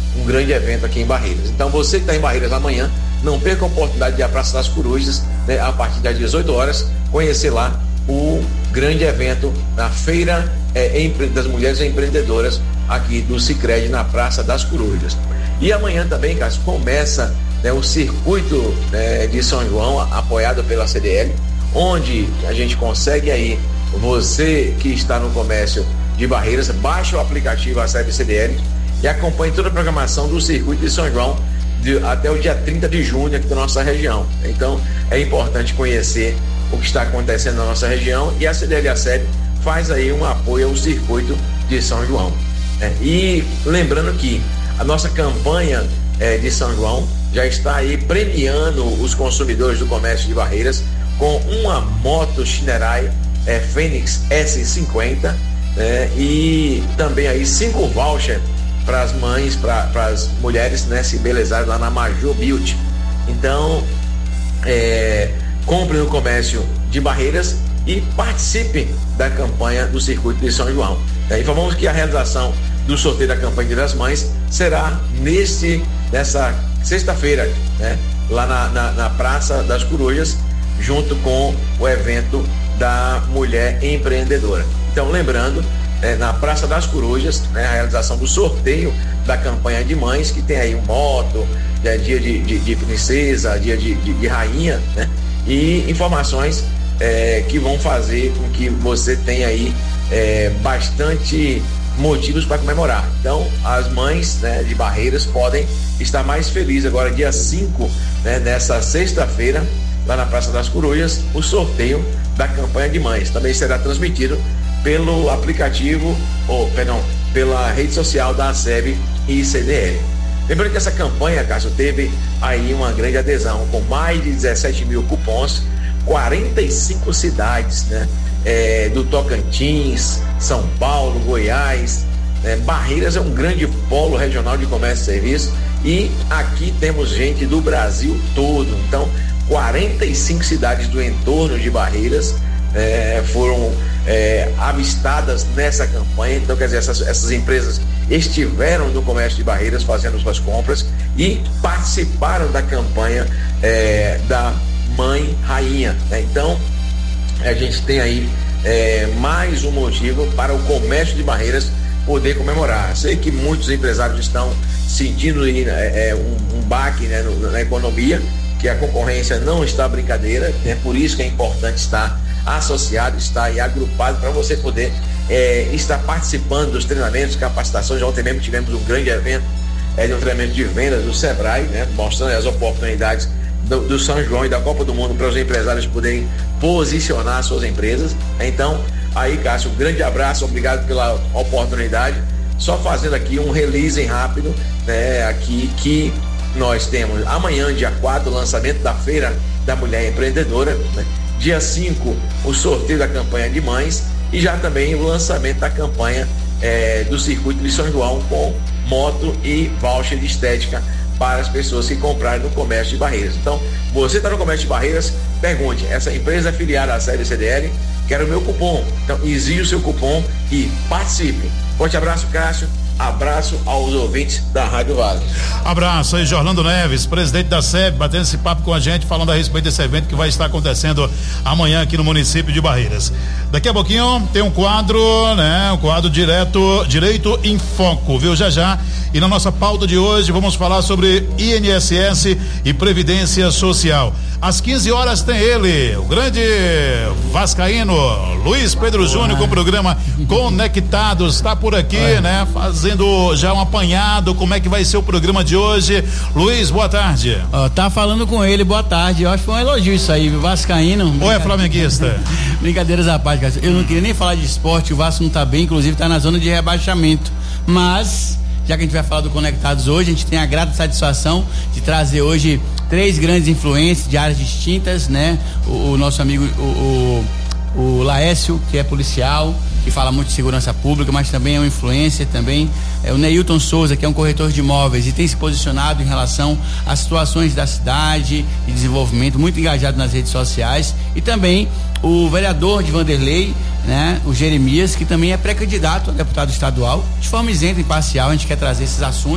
um grande evento aqui em Barreiras. Então você que está em Barreiras amanhã, não perca a oportunidade de ir à Praça das Corujas, né, a partir das dezoito horas, conhecer lá o grande evento na Feira é, das Mulheres Empreendedoras aqui do Sicredi, na Praça das Corujas. E amanhã também, Cássio, começa, né, o circuito, né, de São João, apoiado pela C D L, onde a gente consegue aí, você que está no comércio de Barreiras, baixa o aplicativo A S E B C D L e acompanhe toda a programação do circuito de São João de, até o dia trinta de junho aqui da nossa região. Então é importante conhecer o que está acontecendo na nossa região, e a C D L A S E B faz aí um apoio ao circuito de São João. É, e lembrando que a nossa campanha é, de São João já está aí premiando os consumidores do comércio de Barreiras com uma moto Shinerai é, Fênix S cinquenta, é, e também aí cinco vouchers para as mães, para as mulheres, né, se embelezarem lá na Major Beauty. Então, é, compre no comércio de Barreiras e participe da campanha do circuito de São João. É, informamos que a realização do sorteio da campanha das mães será nesse, nessa sexta-feira, né, lá na, na, na Praça das Corujas, junto com o evento da Mulher Empreendedora. Então, lembrando, é, na Praça das Corujas, né, a realização do sorteio da campanha de mães, que tem aí um moto, é, dia de, de, de princesa, dia de, de, de rainha, né, e informações é, que vão fazer com que você tenha aí é, bastante motivos para comemorar. Então, as mães, né, de Barreiras podem estar mais felizes agora, dia cinco, né, nessa sexta-feira, lá na Praça das Corujas, o sorteio da campanha de mães. Também será transmitido pelo aplicativo, ou, perdão, pela rede social da A S E B e C D L. Lembrando que essa campanha, Cássio, teve aí uma grande adesão, com mais de dezessete mil cupons, quarenta e cinco cidades, né? É, do Tocantins, São Paulo, Goiás, né? Barreiras é um grande polo regional de comércio e serviço, e aqui temos gente do Brasil todo. Então, quarenta e cinco cidades do entorno de Barreiras é, foram é, avistadas nessa campanha. Então, quer dizer, essas, essas empresas estiveram no comércio de Barreiras fazendo suas compras e participaram da campanha é, da Mãe Rainha, né? Então, a gente tem aí é, mais um motivo para o comércio de Barreiras poder comemorar. Sei que muitos empresários estão sentindo aí, é, um, um baque, né, no, na economia, que a concorrência não está brincadeira, né? Por isso que é importante estar associado, estar aí agrupado, para você poder é, estar participando dos treinamentos, capacitações. Ontem mesmo tivemos um grande evento é, de um treinamento de vendas do Sebrae, né, mostrando as oportunidades do, do São João e da Copa do Mundo para os empresários poderem posicionar suas empresas. Então, aí, Cássio, um grande abraço, obrigado pela oportunidade. Só fazendo aqui um release rápido, né, aqui que nós temos amanhã, dia quatro, o lançamento da Feira da Mulher Empreendedora, né? Dia cinco, o sorteio da campanha de mães, e já também o lançamento da campanha é, do circuito de São João, com moto e voucher de estética para as pessoas que comprarem no comércio de Barreiras. Então, você está no comércio de Barreiras, pergunte: essa empresa é afiliada à série C D L, quero o meu cupom. Então, exige o seu cupom e participe. Forte abraço, Cássio. Abraço aos ouvintes da Rádio Vale. Abraço aí, Jorlando Neves, presidente da S E B, batendo esse papo com a gente, falando a respeito desse evento que vai estar acontecendo amanhã aqui no município de Barreiras. Daqui a pouquinho tem um quadro, né? Um quadro direto, Direito em Foco, viu? Já já. E na nossa pauta de hoje vamos falar sobre I N S S e Previdência Social. Às quinze horas tem ele, o grande vascaíno Luiz Pedro Júnior, com o programa Conectados, está por aqui, Olá. né? Fazendo já um apanhado, como é que vai ser o programa de hoje. Luiz, boa tarde. Ó, tá falando com ele, boa tarde. Eu acho que foi um elogio isso aí, vascaíno. Ou é flamenguista? Brincadeiras à parte, cara. Eu não queria nem falar de esporte, o Vasco não tá bem, inclusive tá na zona de rebaixamento. Mas, já que a gente vai falar do Conectados hoje, a gente tem a grata satisfação de trazer hoje três grandes influências de áreas distintas, né? O, o nosso amigo, o, o, o Laércio, que é policial, que fala muito de segurança pública, mas também é um influencer também. É o Neilton Souza, que é um corretor de imóveis e tem se posicionado em relação às situações da cidade e desenvolvimento, muito engajado nas redes sociais. E também o vereador de Vanderlei, né, o Jeremias, que também é pré-candidato a deputado estadual, de forma isenta e imparcial. A gente quer trazer esses assuntos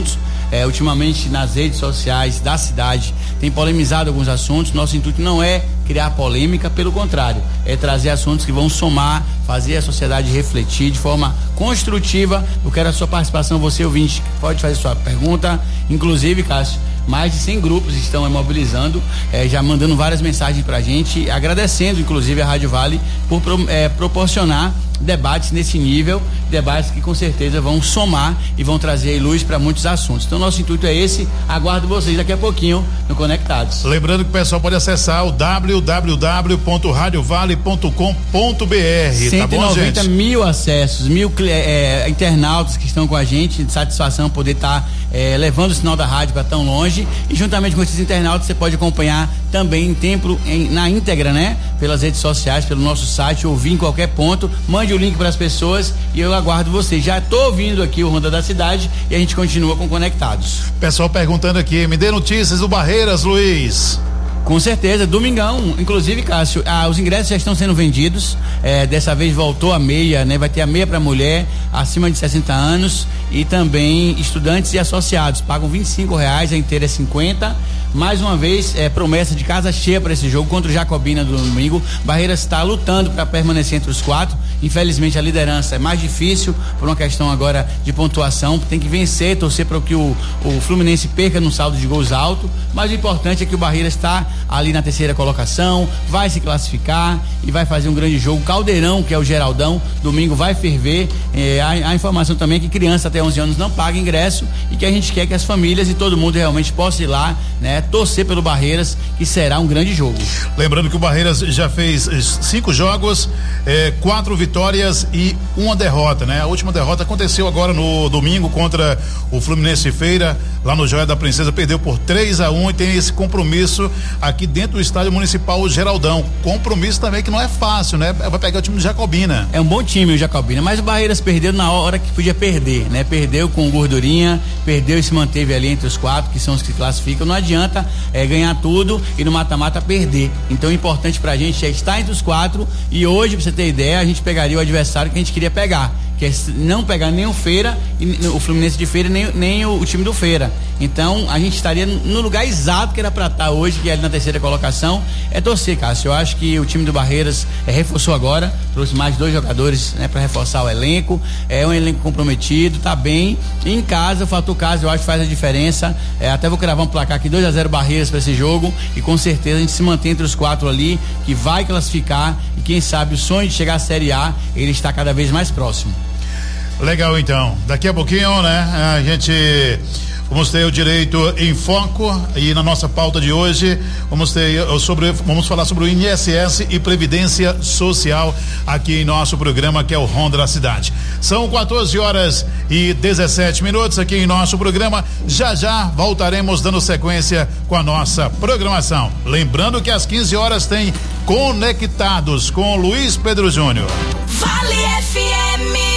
é, ultimamente nas redes sociais da cidade tem polemizado alguns assuntos. Nosso intuito não é criar polêmica, pelo contrário, é trazer assuntos que vão somar, fazer a sociedade refletir de forma construtiva. Eu quero a sua participação, você ouvinte, pode fazer sua pergunta, inclusive, Cássio, mais de cem grupos estão mobilizando, eh, já mandando várias mensagens pra gente, agradecendo inclusive a Rádio Vale por eh, proporcionar debates nesse nível, debates que com certeza vão somar e vão trazer luz para muitos assuntos. Então nosso intuito é esse, aguardo vocês daqui a pouquinho no Conectados. Lembrando que o pessoal pode acessar o w w w ponto radio vale ponto com ponto b r, tá bom, gente? cento e noventa mil acessos, mil é, internautas que estão com a gente, de satisfação poder estar tá, é, levando o sinal da rádio para tão longe, e juntamente com esses internautas você pode acompanhar também em tempo, em, na íntegra, né? Pelas redes sociais, pelo nosso site, ouvir em qualquer ponto, mande o link para as pessoas e eu aguardo vocês. Já estou ouvindo aqui o Ronda da Cidade e a gente continua com Conectados. Pessoal perguntando aqui, me dê notícias do Barreiras, Luiz. Com certeza, domingão, inclusive, Cássio, ah, os ingressos já estão sendo vendidos, é, dessa vez voltou a meia, né? Vai ter a meia para mulher acima de sessenta anos e também estudantes e associados, pagam vinte e cinco reais, a inteira é cinquenta. Mais uma vez, é, promessa de casa cheia para esse jogo contra o Jacobina do domingo. Barreiras está lutando para permanecer entre os quatro. Infelizmente a liderança é mais difícil por uma questão agora de pontuação. Tem que vencer, torcer para que o, o Fluminense perca no saldo de gols alto. Mas o importante é que o Barreiras está ali na terceira colocação, vai se classificar e vai fazer um grande jogo. Caldeirão, que é o Geraldão, domingo vai ferver. É, a, a informação também é que criança até onze anos não paga ingresso e que a gente quer que as famílias e todo mundo realmente possa ir lá, né? Torcer pelo Barreiras, que será um grande jogo. Lembrando que o Barreiras já fez cinco jogos, eh, quatro vitórias e uma derrota, né? A última derrota aconteceu agora no domingo contra o Fluminense Feira, lá no Joia da Princesa, perdeu por três a um e tem esse compromisso aqui dentro do estádio municipal Geraldão. Compromisso também que não é fácil, né? Vai pegar o time do Jacobina. É um bom time o Jacobina, mas o Barreiras perdeu na hora que podia perder, né? Perdeu com gordurinha, perdeu e se manteve ali entre os quatro, que são os que classificam. Não adianta é, ganhar tudo e no mata-mata perder. Então o importante pra gente é estar entre os quatro e hoje, pra você ter ideia, a gente pegaria o adversário que a gente queria pegar, que é não pegar nem o Feira, o Fluminense de Feira, nem, nem o, o time do Feira. Então a gente estaria no lugar exato que era pra estar hoje, que é ali na terceira colocação. É torcer, Cássio. Eu acho que o time do Barreiras é, reforçou agora, trouxe mais dois jogadores, né, para reforçar o elenco. É um elenco comprometido, tá bem. Em casa, o fator casa eu acho que faz a diferença. É, até vou cravar um placar aqui, dois a zero Barreiras para esse jogo, e com certeza a gente se mantém entre os quatro ali, que vai classificar, e quem sabe o sonho de chegar à Série A, ele está cada vez mais próximo. Legal, então. Daqui a pouquinho, né, a gente vamos ter o Direito em Foco, e na nossa pauta de hoje vamos ter sobre, vamos falar sobre o I N S S e Previdência Social aqui em nosso programa, que é o Ronda da Cidade. São quatorze horas e dezessete minutos aqui em nosso programa. Já já voltaremos dando sequência com a nossa programação. Lembrando que às quinze horas tem Conectados com Luiz Pedro Júnior. Vale F M.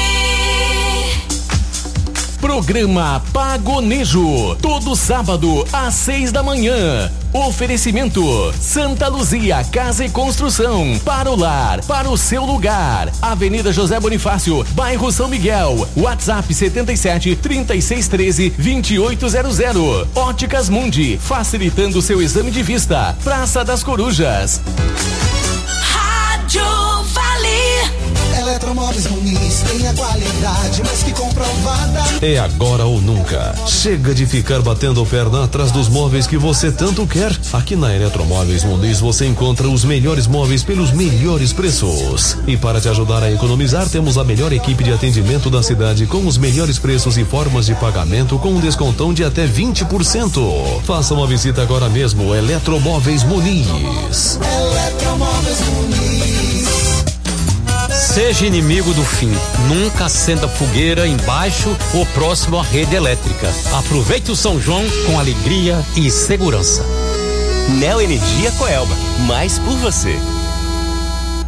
Programa Pagonejo, todo sábado às seis da manhã. Oferecimento Santa Luzia Casa e Construção, para o lar, para o seu lugar. Avenida José Bonifácio, bairro São Miguel. WhatsApp setenta e sete, trinta e seis, treze, vinte e oito zero zero. Óticas Mundi, facilitando seu exame de vista. Praça das Corujas. Rádio Vale. Eletromóveis Muniz tem a qualidade mais que comprovada. É agora ou nunca. Chega de ficar batendo perna atrás dos móveis que você tanto quer. Aqui na Eletromóveis Muniz você encontra os melhores móveis pelos melhores preços. E para te ajudar a economizar, temos a melhor equipe de atendimento da cidade, com os melhores preços e formas de pagamento, com um descontão de até vinte por cento. Faça uma visita agora mesmo. Eletromóveis Muniz. Eletromóveis Muniz. Seja inimigo do fim. Nunca acenda fogueira embaixo ou próximo à rede elétrica. Aproveite o São João com alegria e segurança. Neo Energia Coelba, mais por você.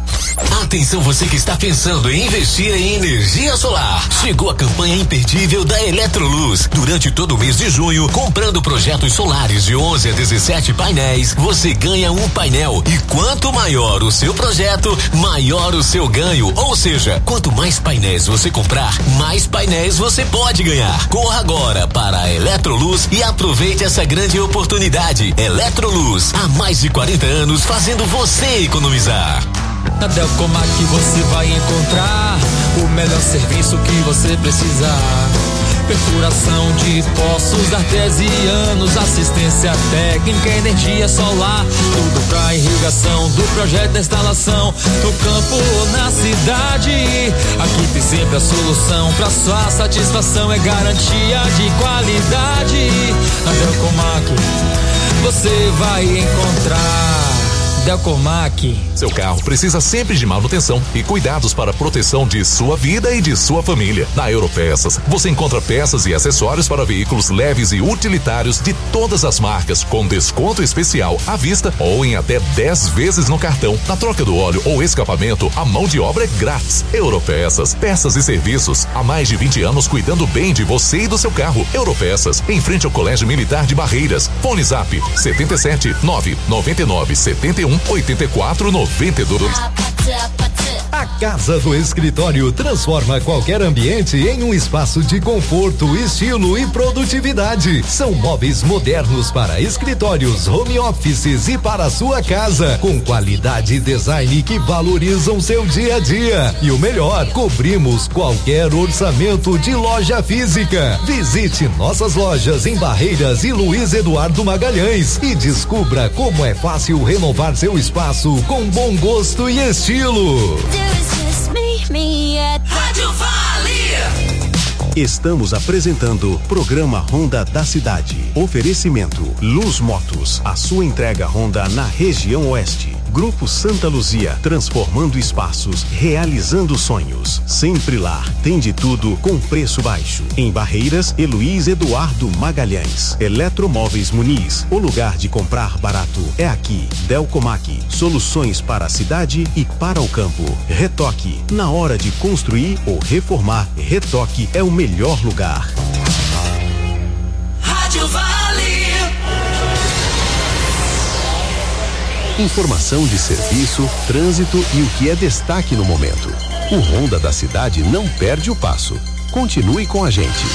Atenção você que está pensando em investir em energia solar. Chegou a campanha imperdível da Eletroluz. Durante todo o mês de junho, comprando projetos solares de onze a dezessete painéis, você ganha um painel. E quanto maior o seu projeto, maior o seu ganho. Ou seja, quanto mais painéis você comprar, mais painéis você pode ganhar. Corra agora para a Eletroluz e aproveite essa grande oportunidade. Eletroluz, há mais de quarenta anos fazendo você economizar. Na Delcomac você vai encontrar o melhor serviço que você precisar. Perfuração de poços artesianos, assistência técnica, energia solar, tudo pra irrigação do projeto da instalação, no campo ou na cidade. Aqui tem sempre a solução pra sua satisfação, é garantia de qualidade. Na Delcomac você vai encontrar. Delcomac. Seu carro precisa sempre de manutenção e cuidados para a proteção de sua vida e de sua família. Na Europeças, você encontra peças e acessórios para veículos leves e utilitários de todas as marcas, com desconto especial à vista ou em até dez vezes no cartão. Na troca do óleo ou escapamento, a mão de obra é grátis. Europeças, peças e serviços. Há mais de vinte anos cuidando bem de você e do seu carro. Europeças, em frente ao Colégio Militar de Barreiras. Fone Zap setenta e sete, nove noventa e nove, setenta e um, oitenta e quatro, noventa e dois. A Casa do Escritório transforma qualquer ambiente em um espaço de conforto, estilo e produtividade. São móveis modernos para escritórios, home offices e para a sua casa, com qualidade e design que valorizam seu dia a dia. E o melhor, cobrimos qualquer orçamento de loja física. Visite nossas lojas em Barreiras e Luiz Eduardo Magalhães e descubra como é fácil renovar seu espaço com bom gosto e estilo. Rádio Vale. Estamos apresentando Programa Honda da Cidade. Oferecimento Luz Motos, a sua entrega Honda na região oeste. Grupo Santa Luzia, transformando espaços, realizando sonhos. Sempre lá, tem de tudo com preço baixo. Em Barreiras e Luiz Eduardo Magalhães. Eletromóveis Muniz, o lugar de comprar barato é aqui. Delcomac, soluções para a cidade e para o campo. Retoque, na hora de construir ou reformar, Retoque é o melhor lugar. Rádio Vale. Informação de serviço, trânsito e o que é destaque no momento. O Honda da Cidade não perde o passo. Continue com a gente.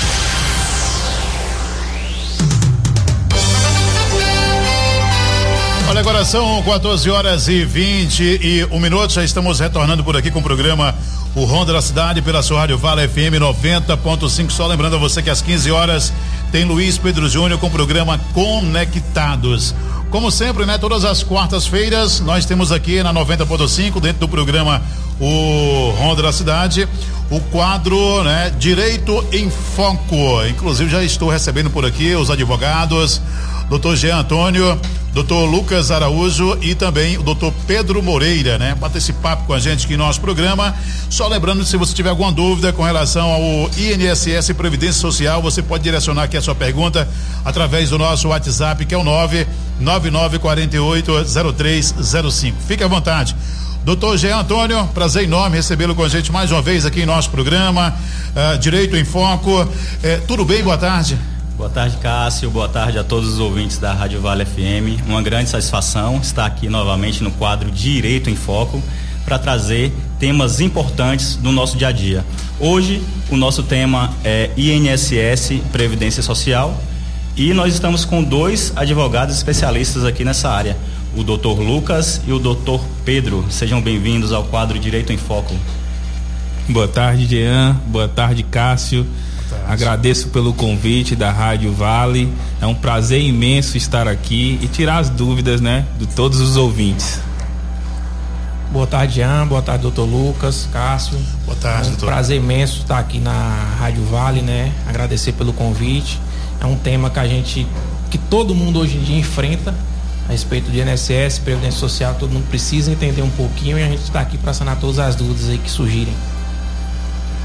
Olha, agora são quatorze horas e vinte e um minutos. Já estamos retornando por aqui com o programa O Honda da Cidade pela sua Rádio Vale F M noventa ponto cinco. Só lembrando a você que às quinze horas tem Luiz Pedro Júnior com o programa Conectados. Como sempre, né? Todas as quartas-feiras nós temos aqui na noventa ponto cinco, dentro do programa O Honda da Cidade, o quadro, né? Direito em Foco. Inclusive já estou recebendo por aqui os advogados, doutor Jean Antônio, doutor Lucas Araújo e também o doutor Pedro Moreira, né? Bata esse papo com a gente aqui no nosso programa. Só lembrando, se você tiver alguma dúvida com relação ao I N S S e Previdência Social, você pode direcionar aqui a sua pergunta através do nosso WhatsApp, que é o nove nove nove quatro oito zero três zero cinco. Fique à vontade. Doutor Jean Antônio, prazer enorme recebê-lo com a gente mais uma vez aqui em nosso programa, uh, Direito em Foco. Uh, tudo bem? Boa tarde. Boa tarde, Cássio. Boa tarde a todos os ouvintes da Rádio Vale F M. Uma grande satisfação estar aqui novamente no quadro Direito em Foco para trazer temas importantes do nosso dia a dia. Hoje, o nosso tema é I N S S, Previdência Social, e nós estamos com dois advogados especialistas aqui nessa área, o doutor Lucas e o doutor Pedro. Sejam bem-vindos ao quadro Direito em Foco. Boa tarde, Jean. Boa tarde, Cássio. Agradeço pelo convite da Rádio Vale. É um prazer imenso estar aqui e tirar as dúvidas, né, de todos os ouvintes. Boa tarde, Jean. Boa tarde, doutor Lucas, Cássio. Boa tarde, é um doutor. Prazer imenso estar aqui na Rádio Vale, né? Agradecer pelo convite. É um tema que a gente, que todo mundo hoje em dia enfrenta a respeito de I N S S, Previdência Social. Todo mundo precisa entender um pouquinho e a gente está aqui para sanar todas as dúvidas aí que surgirem.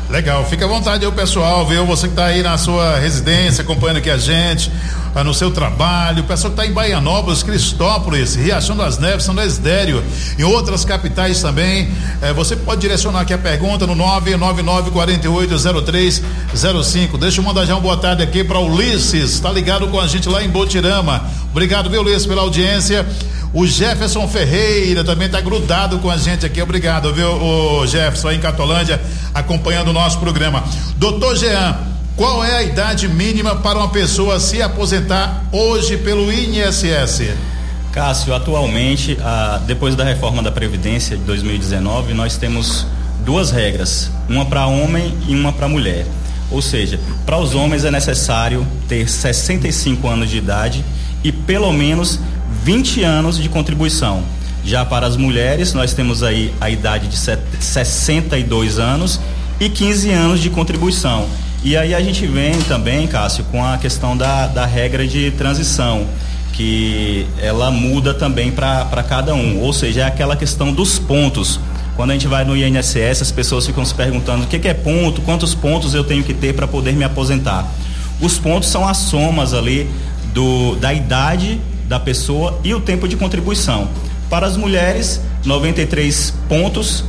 Legal, fica à vontade aí o pessoal, viu? Você que tá aí na sua residência, acompanhando aqui a gente, no seu trabalho, o pessoal que tá em Baianópolis, Cristópolis, Riachão das Neves, São Desidério e outras capitais também, eh, você pode direcionar aqui a pergunta no nove nove nove quatro oito zero três zero cinco. Deixa eu mandar já uma boa tarde aqui para Ulisses, tá ligado com a gente lá em Botirama. Obrigado, viu, Ulisses, pela audiência. O Jefferson Ferreira também tá grudado com a gente aqui, obrigado, viu, o Jefferson aí em Catolândia, acompanhando o nosso programa. Doutor Jean, qual é a idade mínima para uma pessoa se aposentar hoje pelo I N S S? Cássio, atualmente, ah, depois da reforma da Previdência de dois mil e dezenove, nós temos duas regras, uma para homem e uma para mulher. Ou seja, para os homens é necessário ter sessenta e cinco anos de idade e pelo menos vinte anos de contribuição. Já para as mulheres, nós temos aí a idade de sessenta e dois anos e quinze anos de contribuição. E aí a gente vem também, Cássio, com a questão da, da regra de transição, que ela muda também para cada um. Ou seja, é aquela questão dos pontos. Quando a gente vai no I N S S, as pessoas ficam se perguntando o que, que é ponto, quantos pontos eu tenho que ter para poder me aposentar. Os pontos são as somas ali do, da idade da pessoa e o tempo de contribuição. Para as mulheres, noventa e três pontos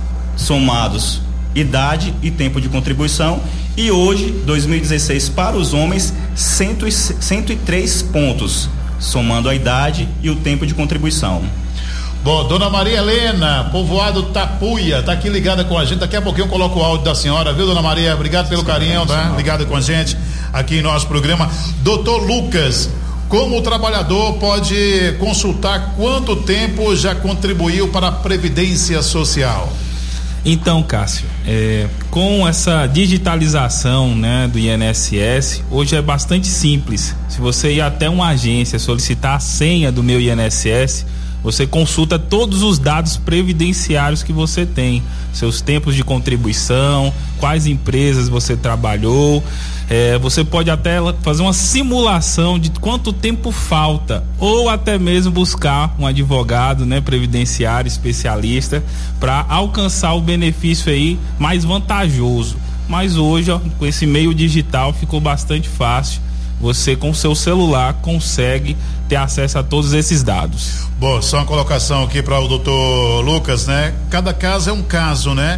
somados idade e tempo de contribuição, e hoje, dois mil e dezesseis, para os homens, cento e três pontos somando a idade e o tempo de contribuição. Bom, dona Maria Helena, povoado Tapuia, tá aqui ligada com a gente. Daqui a pouquinho eu coloco o áudio da senhora, viu, dona Maria? Obrigado pelo carinho, tá? Ligada com a gente aqui em nosso programa. Doutor Lucas, como o trabalhador pode consultar quanto tempo já contribuiu para a Previdência Social? Então, Cássio, é, com essa digitalização, né, do I N S S, hoje é bastante simples. Se você ir até uma agência solicitar a senha do meu I N S S, você consulta todos os dados previdenciários que você tem, seus tempos de contribuição, quais empresas você trabalhou. É, você pode até fazer uma simulação de quanto tempo falta, ou até mesmo buscar um advogado, né, previdenciário especialista para alcançar o benefício aí mais vantajoso. Mas hoje, ó, com esse meio digital ficou bastante fácil. Você com o seu celular consegue ter acesso a todos esses dados. Bom, só uma colocação aqui para o doutor Lucas, né? Cada caso é um caso, né?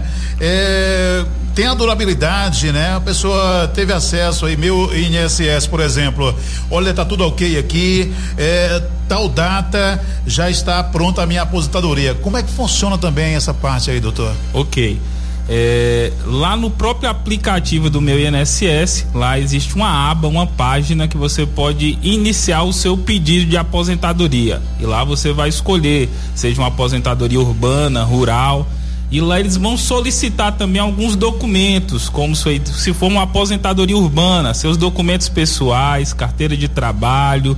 É, tem a durabilidade, né? A pessoa teve acesso aí, meu I N S S, por exemplo, olha, tá tudo ok aqui, é, tal data já está pronta a minha aposentadoria. Como é que funciona também essa parte aí, doutor? Ok. É, lá no próprio aplicativo do meu I N S S, lá existe uma aba, uma página que você pode iniciar o seu pedido de aposentadoria, e lá você vai escolher, seja uma aposentadoria urbana, rural, e lá eles vão solicitar também alguns documentos, como se for uma aposentadoria urbana, seus documentos pessoais, carteira de trabalho,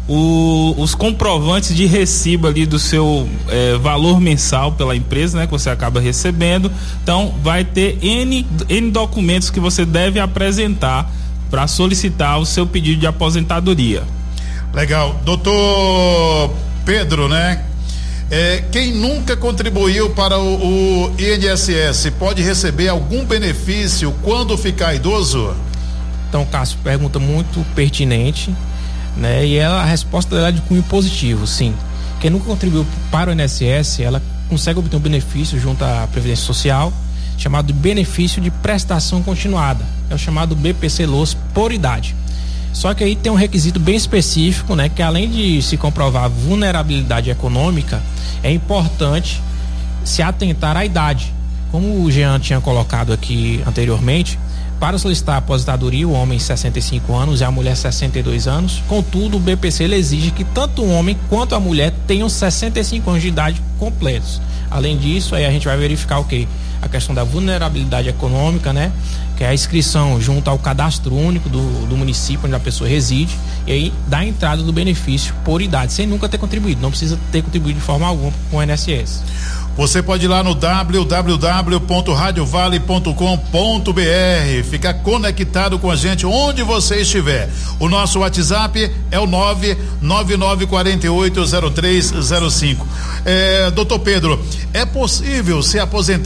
O, os comprovantes de recibo ali do seu é, valor mensal pela empresa, né, que você acaba recebendo. Então vai ter N, N documentos que você deve apresentar para solicitar o seu pedido de aposentadoria. Legal, doutor Pedro, né? É, quem nunca contribuiu para o, o I N S S pode receber algum benefício quando ficar idoso? Então, Cássio, pergunta muito pertinente, né? E ela, a resposta dela é de cunho positivo, sim. Quem nunca contribuiu para o I N S S, ela consegue obter um benefício junto à Previdência Social, chamado de benefício de prestação continuada. É o chamado B P C Loss por idade. Só que aí tem um requisito bem específico, né? Que além de se comprovar a vulnerabilidade econômica, é importante se atentar à idade. Como o Jean tinha colocado aqui anteriormente, para solicitar a aposentadoria, o homem sessenta e cinco anos e a mulher sessenta e dois anos. Contudo, o B P C ele exige que tanto o homem quanto a mulher tenham sessenta e cinco anos de idade completos. Além disso, aí a gente vai verificar o quê? A questão da vulnerabilidade econômica, né? Que é a inscrição junto ao cadastro único do, do município onde a pessoa reside, e aí dá a entrada do benefício por idade, sem nunca ter contribuído. Não precisa ter contribuído de forma alguma com o I N S S. Você pode ir lá no w w w ponto radio vale ponto com ponto b r, ficar conectado com a gente onde você estiver. O nosso WhatsApp é o nove nove nove quatro oito zero três zero cinco. É, doutor Pedro, é possível se aposentar apenas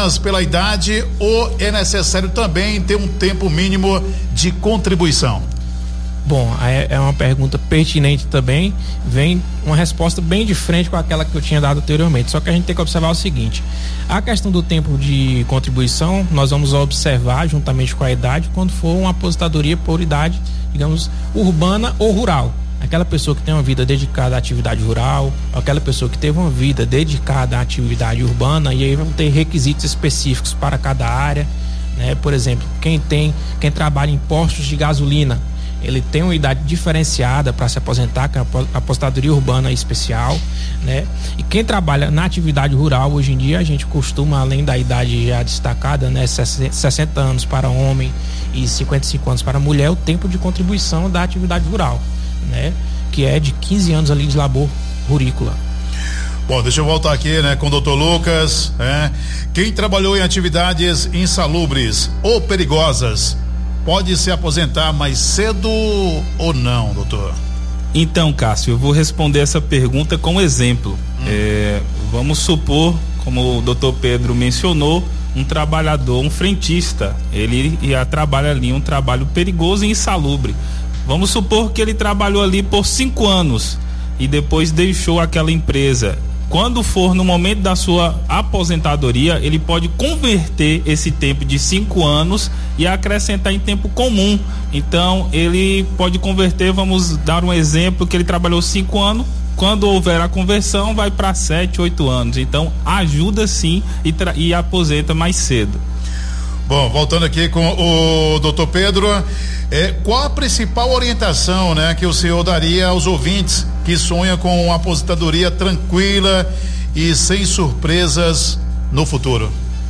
apenas pela idade ou é necessário também ter um tempo mínimo de contribuição? Bom, é, é uma pergunta pertinente também, vem uma resposta bem de frente com aquela que eu tinha dado anteriormente, só que a gente tem que observar o seguinte: a questão do tempo de contribuição, nós vamos observar juntamente com a idade quando for uma aposentadoria por idade, digamos, urbana ou rural. Aquela pessoa que tem uma vida dedicada à atividade rural, aquela pessoa que teve uma vida dedicada à atividade urbana, e aí vão ter requisitos específicos para cada área, né? Por exemplo, quem tem, quem trabalha em postos de gasolina, ele tem uma idade diferenciada para se aposentar, que é a aposentadoria urbana especial, né? E quem trabalha na atividade rural, hoje em dia a gente costuma, além da idade já destacada, né, sessenta anos para homem e cinquenta e cinco anos para mulher, o tempo de contribuição da atividade rural, né? Que é de quinze anos ali de labor rurícola. Bom, deixa eu voltar aqui, né, com o doutor Lucas, né? Quem trabalhou em atividades insalubres ou perigosas pode se aposentar mais cedo ou não, doutor? Então, Cássio, eu vou responder essa pergunta com um exemplo. Hum. É, vamos supor, como o doutor Pedro mencionou, um trabalhador, um frentista, ele ia trabalhar ali um trabalho perigoso e insalubre. Vamos supor que ele trabalhou ali por cinco anos e depois deixou aquela empresa. Quando for no momento da sua aposentadoria, ele pode converter esse tempo de cinco anos e acrescentar em tempo comum. Então, ele pode converter, vamos dar um exemplo, que ele trabalhou cinco anos, quando houver a conversão, vai para sete, oito anos. Então, ajuda sim e, tra- e aposenta mais cedo. Bom, voltando aqui com o doutor Pedro, é, qual a principal orientação, né, que o senhor daria aos ouvintes que sonham com uma aposentadoria tranquila e sem surpresas no futuro?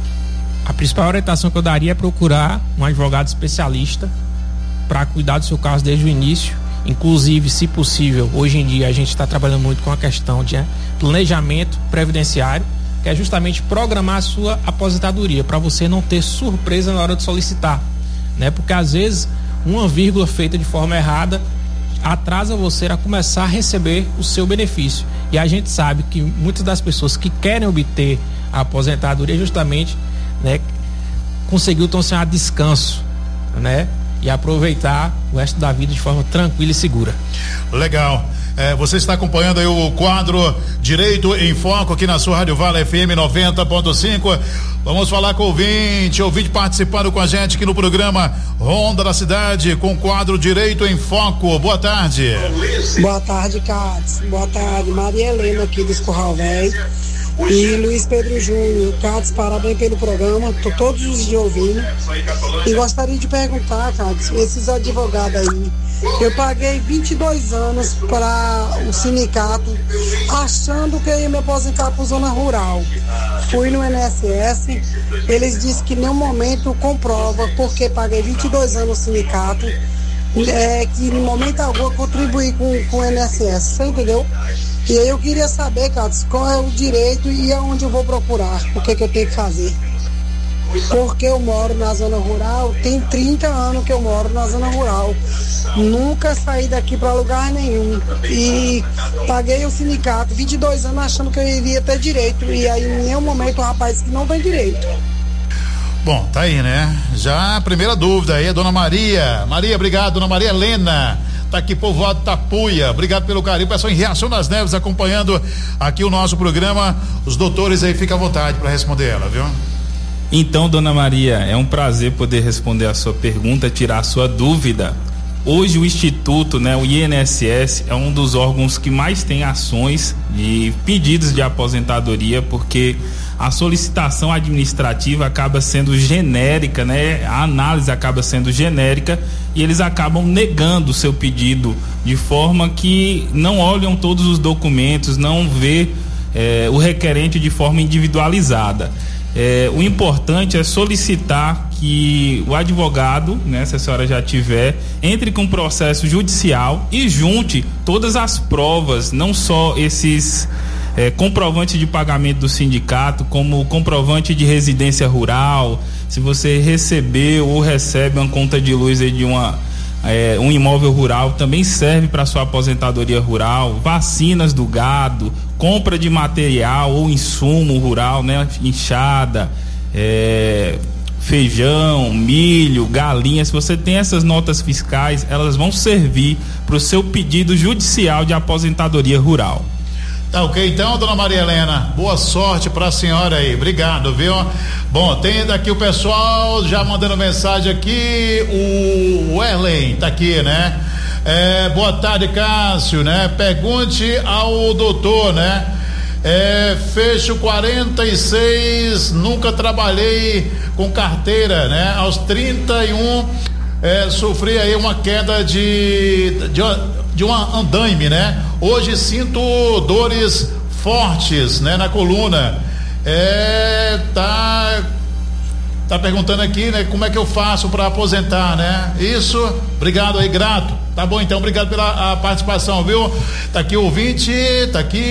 A principal orientação que eu daria é procurar um advogado especialista para cuidar do seu caso desde o início. Inclusive, se possível, hoje em dia a gente está trabalhando muito com a questão de, né, planejamento previdenciário, que é justamente programar a sua aposentadoria, para você não ter surpresa na hora de solicitar, né? Porque às vezes uma vírgula feita de forma errada atrasa você a começar a receber o seu benefício. E a gente sabe que muitas das pessoas que querem obter a aposentadoria justamente, né, conseguiu tomar descanso, né, e aproveitar o resto da vida de forma tranquila e segura. Legal. É, você está acompanhando aí o quadro Direito em Foco aqui na sua Rádio Vale F M noventa ponto cinco. Vamos falar com o ouvinte, ouvinte participando com a gente aqui no programa Ronda da Cidade com o quadro Direito em Foco. Boa tarde. Boa tarde, Cássio. Boa tarde, Maria Helena aqui do Escorral Velho e Luiz Pedro Júnior. Cássio, parabéns pelo programa, tô todos os dias ouvindo e gostaria de perguntar, Cássio, esses advogados aí, eu paguei vinte e dois anos para o sindicato, achando que eu ia me aposentar por zona rural. Fui no I N S S, eles disseram que em nenhum momento comprova, porque paguei vinte e dois anos no sindicato, é, que em momento algum eu contribuí com, com o I N S S, você entendeu? E aí eu queria saber, Cássio, qual é o direito e aonde eu vou procurar, o que, que eu tenho que fazer. Porque eu moro na zona rural, tem trinta anos que eu moro na zona rural. Nunca saí daqui para lugar nenhum. E paguei o sindicato vinte e dois anos achando que eu iria ter direito. E aí em nenhum momento o rapaz que não tem direito. Bom, tá aí, né? Já a primeira dúvida aí é Dona Maria. Maria, obrigado. Dona Maria Helena, tá aqui povoado Tapuia. Obrigado pelo carinho. Pessoal em Riachão das Neves acompanhando aqui o nosso programa. Os doutores aí ficam à vontade para responder ela, viu? Então, Dona Maria, é um prazer poder responder a sua pergunta, tirar a sua dúvida. Hoje o Instituto, né, o I N S S, é um dos órgãos que mais tem ações de pedidos de aposentadoria, porque a solicitação administrativa acaba sendo genérica, né? A análise acaba sendo genérica e eles acabam negando o seu pedido de forma que não olham todos os documentos, não vê eh, o requerente de forma individualizada. É, o importante é solicitar que o advogado, né, se a senhora já tiver, entre com o processo judicial e junte todas as provas, não só esses é, comprovantes de pagamento do sindicato, como o comprovante de residência rural, se você recebeu ou recebe uma conta de luz aí de uma É, um imóvel rural, também serve para sua aposentadoria rural, vacinas do gado, compra de material ou insumo rural, né, enxada, é, feijão, milho, galinha. Se você tem essas notas fiscais, elas vão servir para o seu pedido judicial de aposentadoria rural. Tá ok, então, dona Maria Helena, boa sorte pra senhora aí, obrigado, viu? Bom, tem daqui o pessoal já mandando mensagem aqui, o Werlen tá aqui, né? É, boa tarde, Cássio, né? Pergunte ao doutor, né? É, fecho quarenta e seis, nunca trabalhei com carteira, né? Aos trinta e um, é, sofri aí uma queda de, de de uma andaime, né? Hoje sinto dores fortes, né? Na coluna. É, tá, tá perguntando aqui, né? Como é que eu faço para aposentar, né? Isso, obrigado aí, grato. Tá bom, então, obrigado pela a participação, viu? Tá aqui o ouvinte, tá aqui